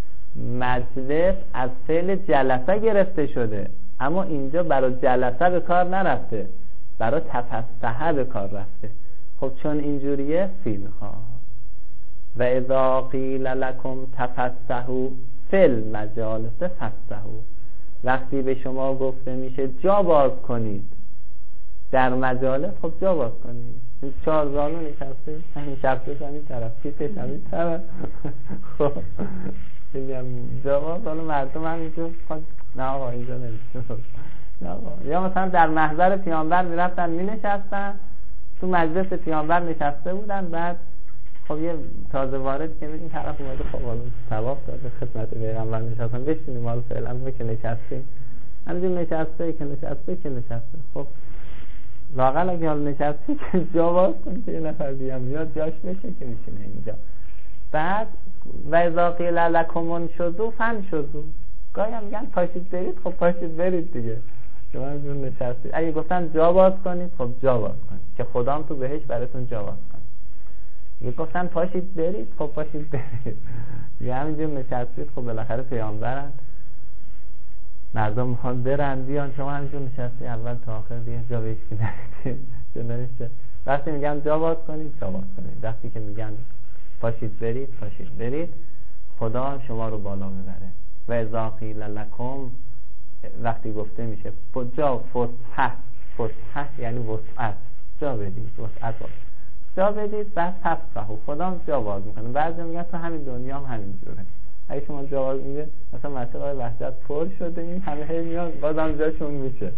مجلس از فعل جلسه گرفته شده، اما اینجا برای جلسه به کار نرفته، برای تفسحه به کار رفته. خب چون اینجوریه فی میخواد. و اذا قیل لکم تفسحوا فی المجالس فافسحوا. وقتی به شما گفته میشه جا باز کنید در مجالس، خب جا باز کنید. این 4 زانو نشسته، همین شخصش همین طرف، پیتش همین طرف. خب این هم جا باز. حالا مردم همینجور نه آقا اینجا نمیشه. یا مثلا در محضر پیامبر میرفتن مینشستن، تو مجلس پیامبر نشسته بودن، بعد خب یه تازه وارد که این طرف اومده، خب حالا ثواب داده خدمت پیغمبر نشستن، بشینیم حالا فعلا ما که نشستیم، همینجور نشسته که نشسته. خب واقعا اگه حالا نشستی که جا باز کن که یه نفر دیگه میاد جاش بشه که میشینه اینجا. بعد و اذا قیل لکم انشزوا فانشزوا. گاهی هم میگن پاشید برید، خب پاشید برید دیگه. شما همینجور نشستید. اگه گفتن جا باز کنید، خب جا باز کنید که خدام تو بهش براتون جا باز کنید. اگه گفتن پاشید برید، خب پاشید برید. یه همینجور نشستید، خب بالاخره پیامبرن، مردم میخوان برن بیان، شما همینجور نشستی اول تا آخر دیگه جا بهش که نرسید. وقتی میگن جا باز کنید، جا باز کنید. وقتی که میگن پاشید برید، خدا شما رو بالا ببره. و اذا قیل لکم، وقتی گفته میشه جا فسحه یعنی وسعت، جا بدید، وسعت جا بدید، بعد فسحه خدا جا باز میکنه. بعضی میگن تو همین دنیا هم همین جوره. اگه شما جا باز میگه مثلا مسجد آقای وحدت پر شده، این همه میان بازم جاشون میشه،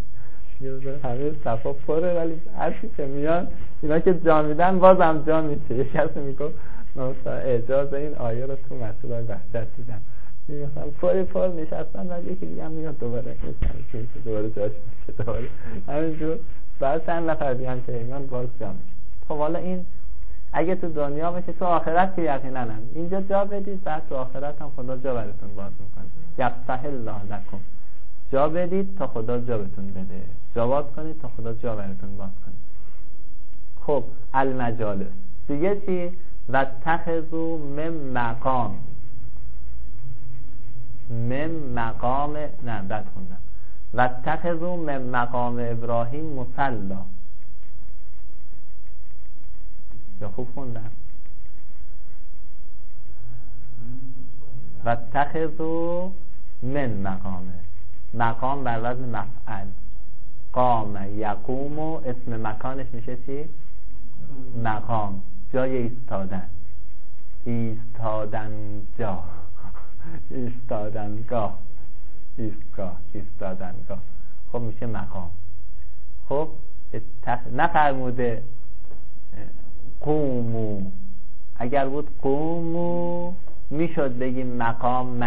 همه صفا پره، ولی هرچی که میان اینا که جا میدن بازم جا میشه. یک کسی میگه مثلا اجازه این آیه رو تو مسجد آقای وحدت دیدم، مثلا پر نشستن، ولی یکی دیگه هم میاد دوباره جاش میشه، دوباره همینجور. بعد چند نفر دیگه هم که ایمان باز جا میشه. خب حالا این اگه تو دنیا باشه، تو آخرت که یقینا هم اینجا جا بدید، بعد تو آخرت هم خدا جا براتون باز میکنه. یفتح الله لکم، جا بدید تا خدا جا بهتون بده، جا باز کنید تا خدا جا براتون باز کنه. خب المجالس دیگه چی؟ و تخذو من مقام نه بد خوندم. و تخذو من مقام ابراهیم مصلا، یا خوب خوندم؟ و تخذو من مقام بر وزن مفعل، قام یقوم و اسم مکانش میشه چی؟ مقام، جای ایستادن، ایستادنگاه، ایستادنگاه. خب میشه مقام. خب نفرموده قومو، اگر بود قومو میشد بگیم مقام،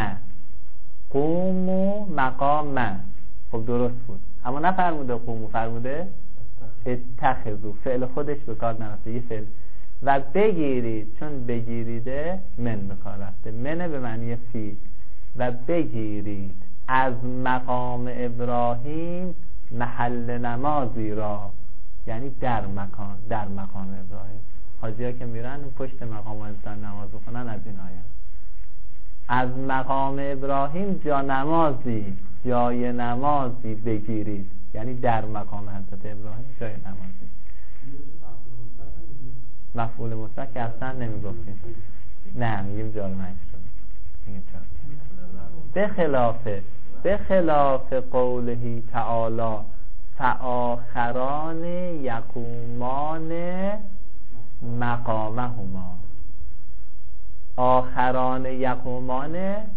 قومو مقام، خب درست بود، اما نفرموده قومو، فرموده اتخذو، فعل خودش به کار نرفته، یه فعل. و بگیرید، چون بگیریده من به کار رفته، منه به معنی فی. و بگیرید از مقام ابراهیم محل نمازی را، یعنی در مقام ابراهیم. حاجی ها که میرن پشت مقام انسان نماز بخونن از این آیه. از مقام ابراهیم جای نمازی بگیرید، یعنی در مقام حضرت ابراهیم جای نمازی. مفعول مطلق که اصلا نمیگفتیم، نه میگیم جار مجرور. به خلاف قوله تعالی فآخران یقومان مقامهما. آخران یقومان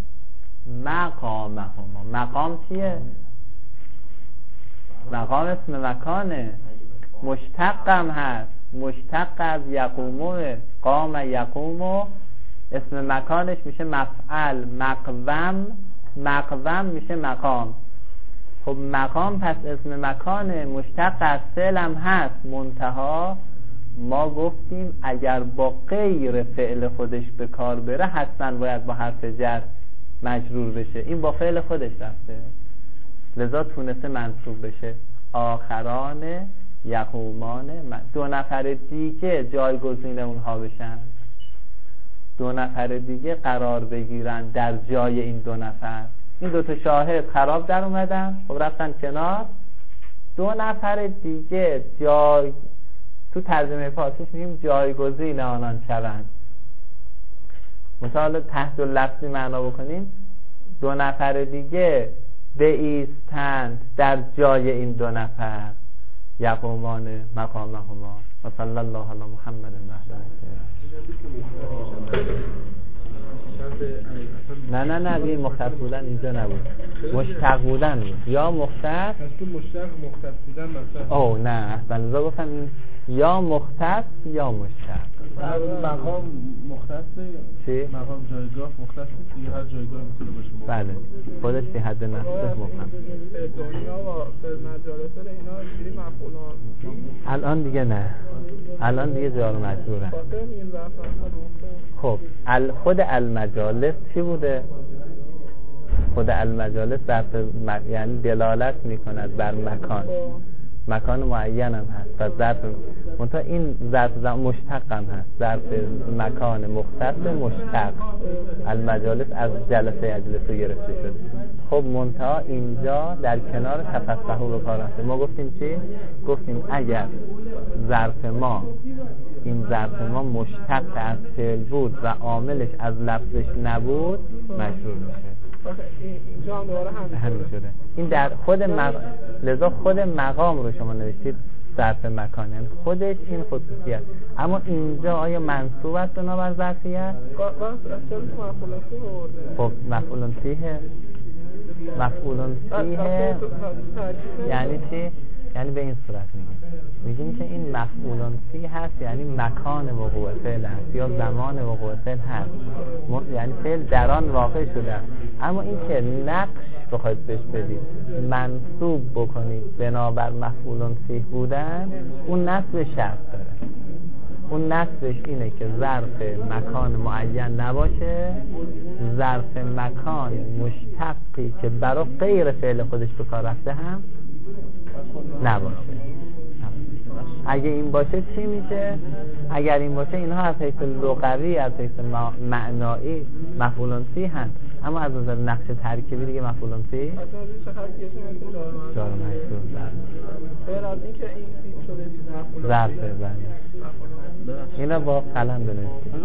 مقامهما. مقام چیه؟ مقام اسم مکانه، مشتقم هست، مشتق از یقومه، قام یقومو، اسم مکانش میشه مفعل، مقوم میشه مقام. خب مقام پس اسم مکانه، مشتق از فعلم هست، منتها ما گفتیم اگر با غیر فعل خودش به کار بره حتما باید با حرف جر مجرور بشه، این با فعل خودش رفته لذا تونسته منصوب بشه. آخران یقومان، دو نفر دیگه جایگزین اونها بشن، دو نفر دیگه قرار بگیرن در جای این دو نفر. این دو تا شاهد خراب در اومدن، خب رفتن کنار، دو نفر دیگه تو ترجمه فارسیش میگیم جایگزین آنان شوند. مثلا تحت لفظی معنا بکنیم، دو نفر دیگه بایستند در جای این دو نفر، یقومان مقامهما. و صلی الله علی محمد. نه دیگه مختص بودن اینجا نبود، مشتق بودن بود، یا مختص تو مختص بودن مثلا. اوه نه اصلا لذا گفتم یا مختص یا مشتق. مقام مختصه، چی؟ مقام جایگاه مختصه دیگه، هر جایگاه میتونه باشه. بله خودش فی حد نفسه مفهم. دنیا و مجالس اینا اینجوری مفعولان، الان دیگه نه، الان دیگه جار مجروره. خب خود المجالس چی بوده؟ خود المجالس یعنی دلالت میکند بر مکان معین هم هست و ظرف منتها این ظرف مشتق هم هست، ظرف مکان مختص مشتق. المجالس از جلسه اجلسه گرفته شده. خب منتها اینجا در کنار تفسحو به کار رفته. ما گفتیم چی؟ گفتیم اگر این ظرف ما مشتق از فعل بود و عاملش از لفظش نبود مجرور میشه. اینجا هم دوباره همین شده. این در خود لذا خود مقام رو شما نوشتید ظرف مکانه، خودش این خصوصیت. اما اینجا آیا منصوب است بنابر ظرفیت؟ خب مفعول فیه یعنی چی؟ یعنی به این صورت میگیم که این مفعول فی هست، یعنی مکان وقوع فعل هست یا زمان وقوع فعل هست، یعنی فعل در آن واقع شده. اما این که نقش بخواید بهش بدید، منصوب بکنید بنابر مفعول فی بودن، اون نصب شرط داره. اون نصبش اینه که ظرف مکان معین نباشه، ظرف مکان مشتقی که برای غیر فعل خودش به کار رفته هم نباشه. اگه این باشه چی میشه؟ اگر این باشه اینها از حیث لغوی، از حیث معنایی مفعول فی هست، اما از نظر نقش ترکیبی دیگه مفعول فی جار مجرور. غیر از این که این شده ظرف اینا با قلم بنویسید.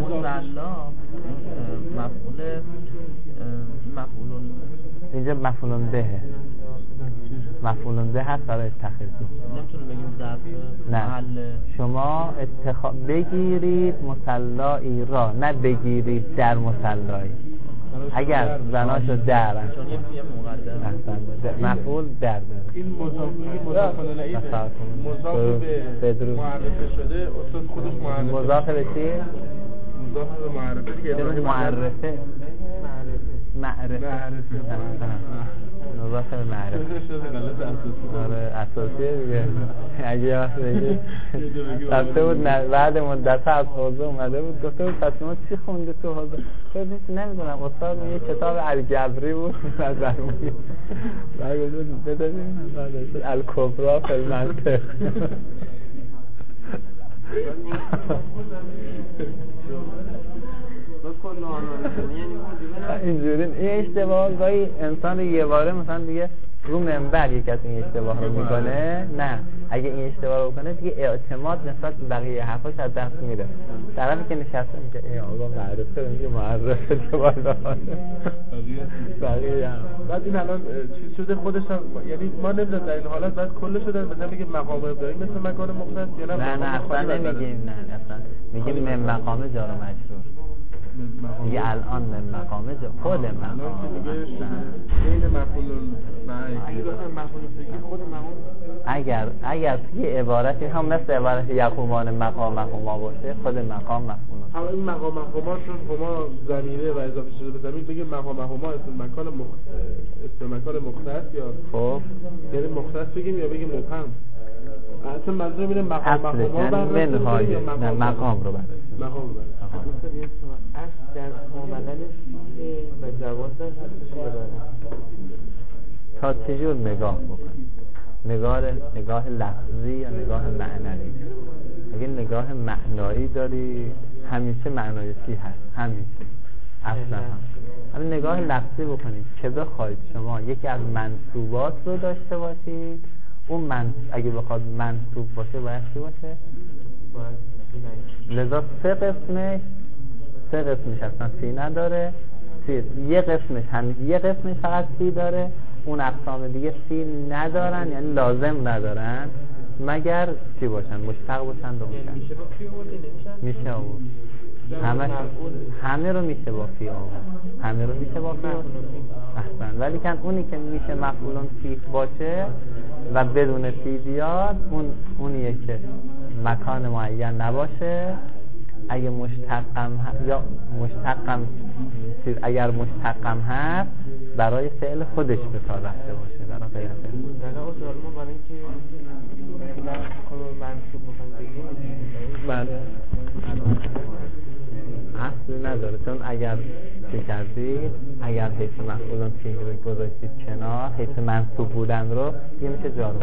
مفعول اینجا مفعول بهه، مفعول به هست برای اتخذو. نمیتونیم بگیم ظرف محل. شما بگیرید مصلایی را، نه بگیرید در مصلایی. اگر بناشو درن چون یه مقدم مفعول در داره. این مضاف الیه مضاف به معرفه شده استاد خودش معرفه مضاف به چی؟ مضاف به معرفه دیگه معرفه مضاف به معرفه شده غلط اساسی. آره اساسیه دیگه. اگه یاد بگی رفته بود بعد مدت از حوزه اومده بود گفته بود پس ما چی خونده تو حوزه؟ خودش نمیدونم استاد یه کتاب الجبری بود از درمونی بعد بود بده ببینم بعد الکبرا فی المنطق اینجوری این اشتباه گاهی انسان رو یه باره مثلا دیگه رو منبر یک از این اشتباه رو میکنه. نه اگه این اشتباه رو بکنه دیگه اعتماد نسبت به بقیه حرفاش از دست میره. طرفی که نشسته میگه ای آقا معرفه میگه معرفه تو بالا بقیه بعد این الان چیز شده خودش هم یعنی ما نمیدونم در این حالت بعد کلش شده مثلا میگه مقام ابراهیم مثل مکان مختص یا نه اصلا نمیگیم. نه اصلا میگیم من مقام جار و مجرور. میگه الان من مقام خود مقام این مفعول خود مقام اگر توی عبارتی هم مثل عبارت یقومان مقامهما باشه خود مقام مفعول. حالا این مقامهما چون هما ضمیره و اضافه شده به ضمیر بگیم مقامهما اسم مکان مختص یا خب یعنی مختص بگیم یا بگیم مبهم. اصلا منظور اینه مقامهما منهای نه مقام رو بررسی. مقام رو بررسی. اصل در آمدنش و جوازش تا چجور نگاه بکنی؟ نگاه لفظی یا نگاه معنوی؟ اگه نگاه معنایی داری همیشه معنای چی هست؟ همیشه اصلا هم نگاه لفظی بکنید که بخواید شما یکی از منصوبات رو داشته باشید اون اگه بخواد منصوب باشه باید چی باشه؟ لذا سه قسمش اصلا فی نداره. یه قسمش فقط فی داره. اون اقسام دیگه فی ندارن یعنی لازم ندارن مگر چی باشن؟ مشتق باشن و میشه آورد. همه رو میشه با فی آورد. احسن. ولی کن اونی که میشه مفعولون فی باشه و بدون فی بیاد اونیه که مکان معین نباشه. اگه اگر مشتقم هست برای فعل خودش به کار رفته باشه برای غیر فعل. نه اصلا ما برای اینکه منصوب بکنیم بله اصلی نداره چون اگر چی کردید اگر حیث مفعولون فیه رو گذاشتید کنار حیث منصوب بودن رو دیگه میشه جار و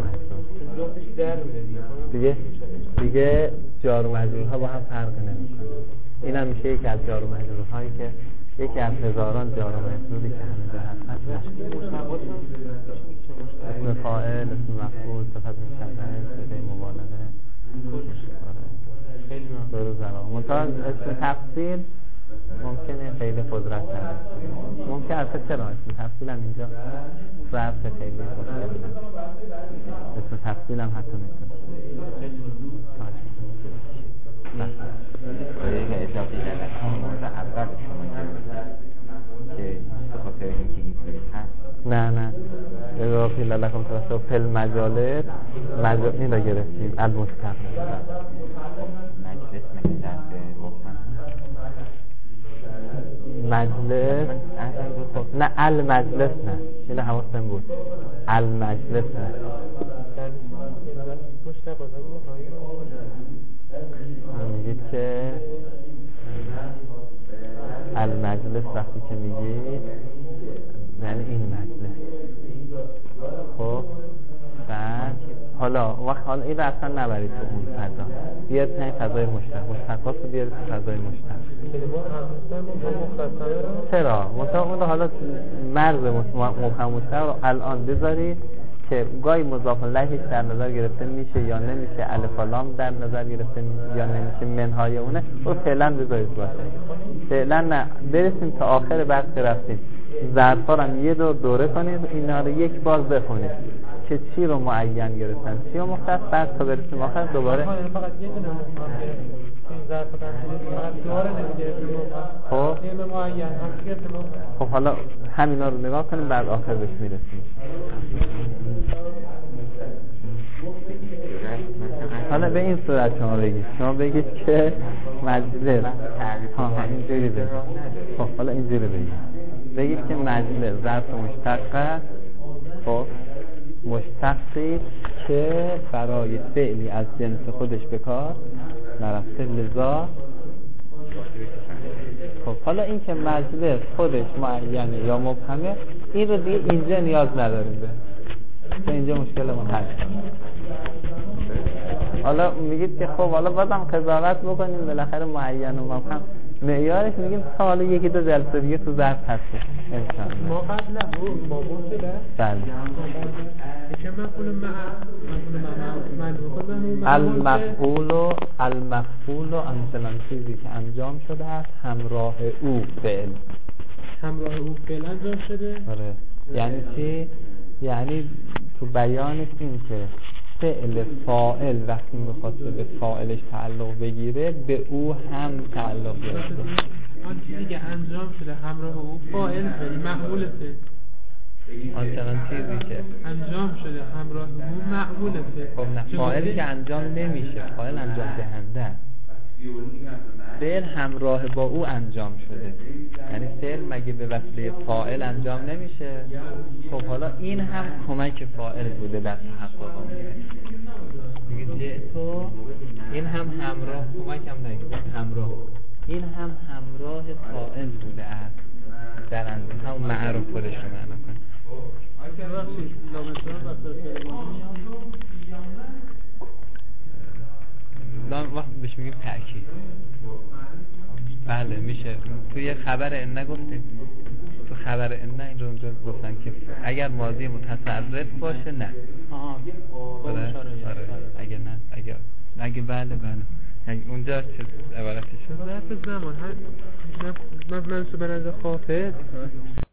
مجرور. دیگه جار و مجرورها با هم فرق نمیکنه. این هم میشه یکی از جار و مجرورهایی که یکی از هزاران جار و مجروری که همه جا هست. اسم فاعل، اسم مفعول، صفت مشبهه، صیغه مبالغه. خیلی منتها اسم تفصیل ممکنه خیلی قدرت داره. ممکن البته چرا اسم تفصیل هم اینجا ظرف خیلی مشکل اسم تفصیل هم حتی میتونه این اضافه لکم مورد اول شما که به خاطر اینکه اینطوری هست نه اضافه لکم توسط فل مجالس این را گرفتیم المستقل مجلس مثل درس مجلس نه المجلس نه اینو حواستم بود المجلس نه میگید که المجلس وقتی که میگید یعنی این مجلس. خب بعد حالا این رو اصلا نبرید تو اون فضا بیارید این فضای مشتقات رو بیارید تو فضای مشتق. چرا؟ مطابق حالا مرز مبهم مشتق رو الان بذارید که گاهی مضاف الیهش در نظر گرفته میشه یا نمیشه الف و لام در نظر گرفته یا نمیشه منهای اونه رو فعلا بذارید باشه. فعلا نه برسیم تا آخر بحث رفتیم ظرفا رو یه دوره کنید اینا رو یک بار بخونید که چی رو معین گرفتن، چی رو مختص، بعد تا برسیم آخر دوباره فقط یه دونه این ظرف فقط دوباره نمیگرفتیم. خب یه معین هم گرفتیم. خب حالا همینا رو نگاه کنیم بعد آخر بهش میرسیم. حالا به این صورت شما بگید که مجلس اینجوری بگید. خب حالا اینجوری بگید که مجلس ظرف مشتق، خب مشتقی که برای فعلی از جنس خودش به کار نرفته، لذا خب حالا این که مجلس خودش معینه یا مبهمه این رو دیگه اینجا نیاز نداریم به اینجا مشکلمون حل شد. حالا میگید که خب حالا بازم قضاوت بکنیم بالاخره معین و مبهم معیارش میگیم تا حالا یکی دو جلسه دیگه تو ظرف هست انشاءالله. ما قبل ما بود شده. بله. چه المفعول آنچنان چیزی که انجام شده است همراه او فعل. همراه او فعل انجام شده. آره. یعنی چی؟ یعنی تو بیانش این که فعل فاعل وقتی میخواسته به فاعلش تعلق بگیره به او هم تعلق بگیره. آن چیزی که انجام شده همراه او فاعل مفعول فعل. آنچنان چیزی که انجام شده همراه او مفعول فعل. خب نه، فاعلی که انجام نمیشه، فاعل انجام دهنده است. فعل همراه با او انجام شده، یعنی فعل مگه به وسیله فاعل انجام نمیشه؟ خب حالا این هم کمک فاعل بوده در تحقق اون. میگه تو این هم همراه، کمک هم نگید همراه، این هم همراه فاعل بوده است در همون معروف خودش رو معنا کن. وقت بهش میگیم تأکید. بله میشه. تو یه خبر ان نگفتیم، تو خبر ان این رو اونجا گفتن که اگر ماضی متصرف باشه نه. آره اگر نه اگه بله اونجا چه عبارتی شد؟ ظرف زمان منصوب به نظر خافض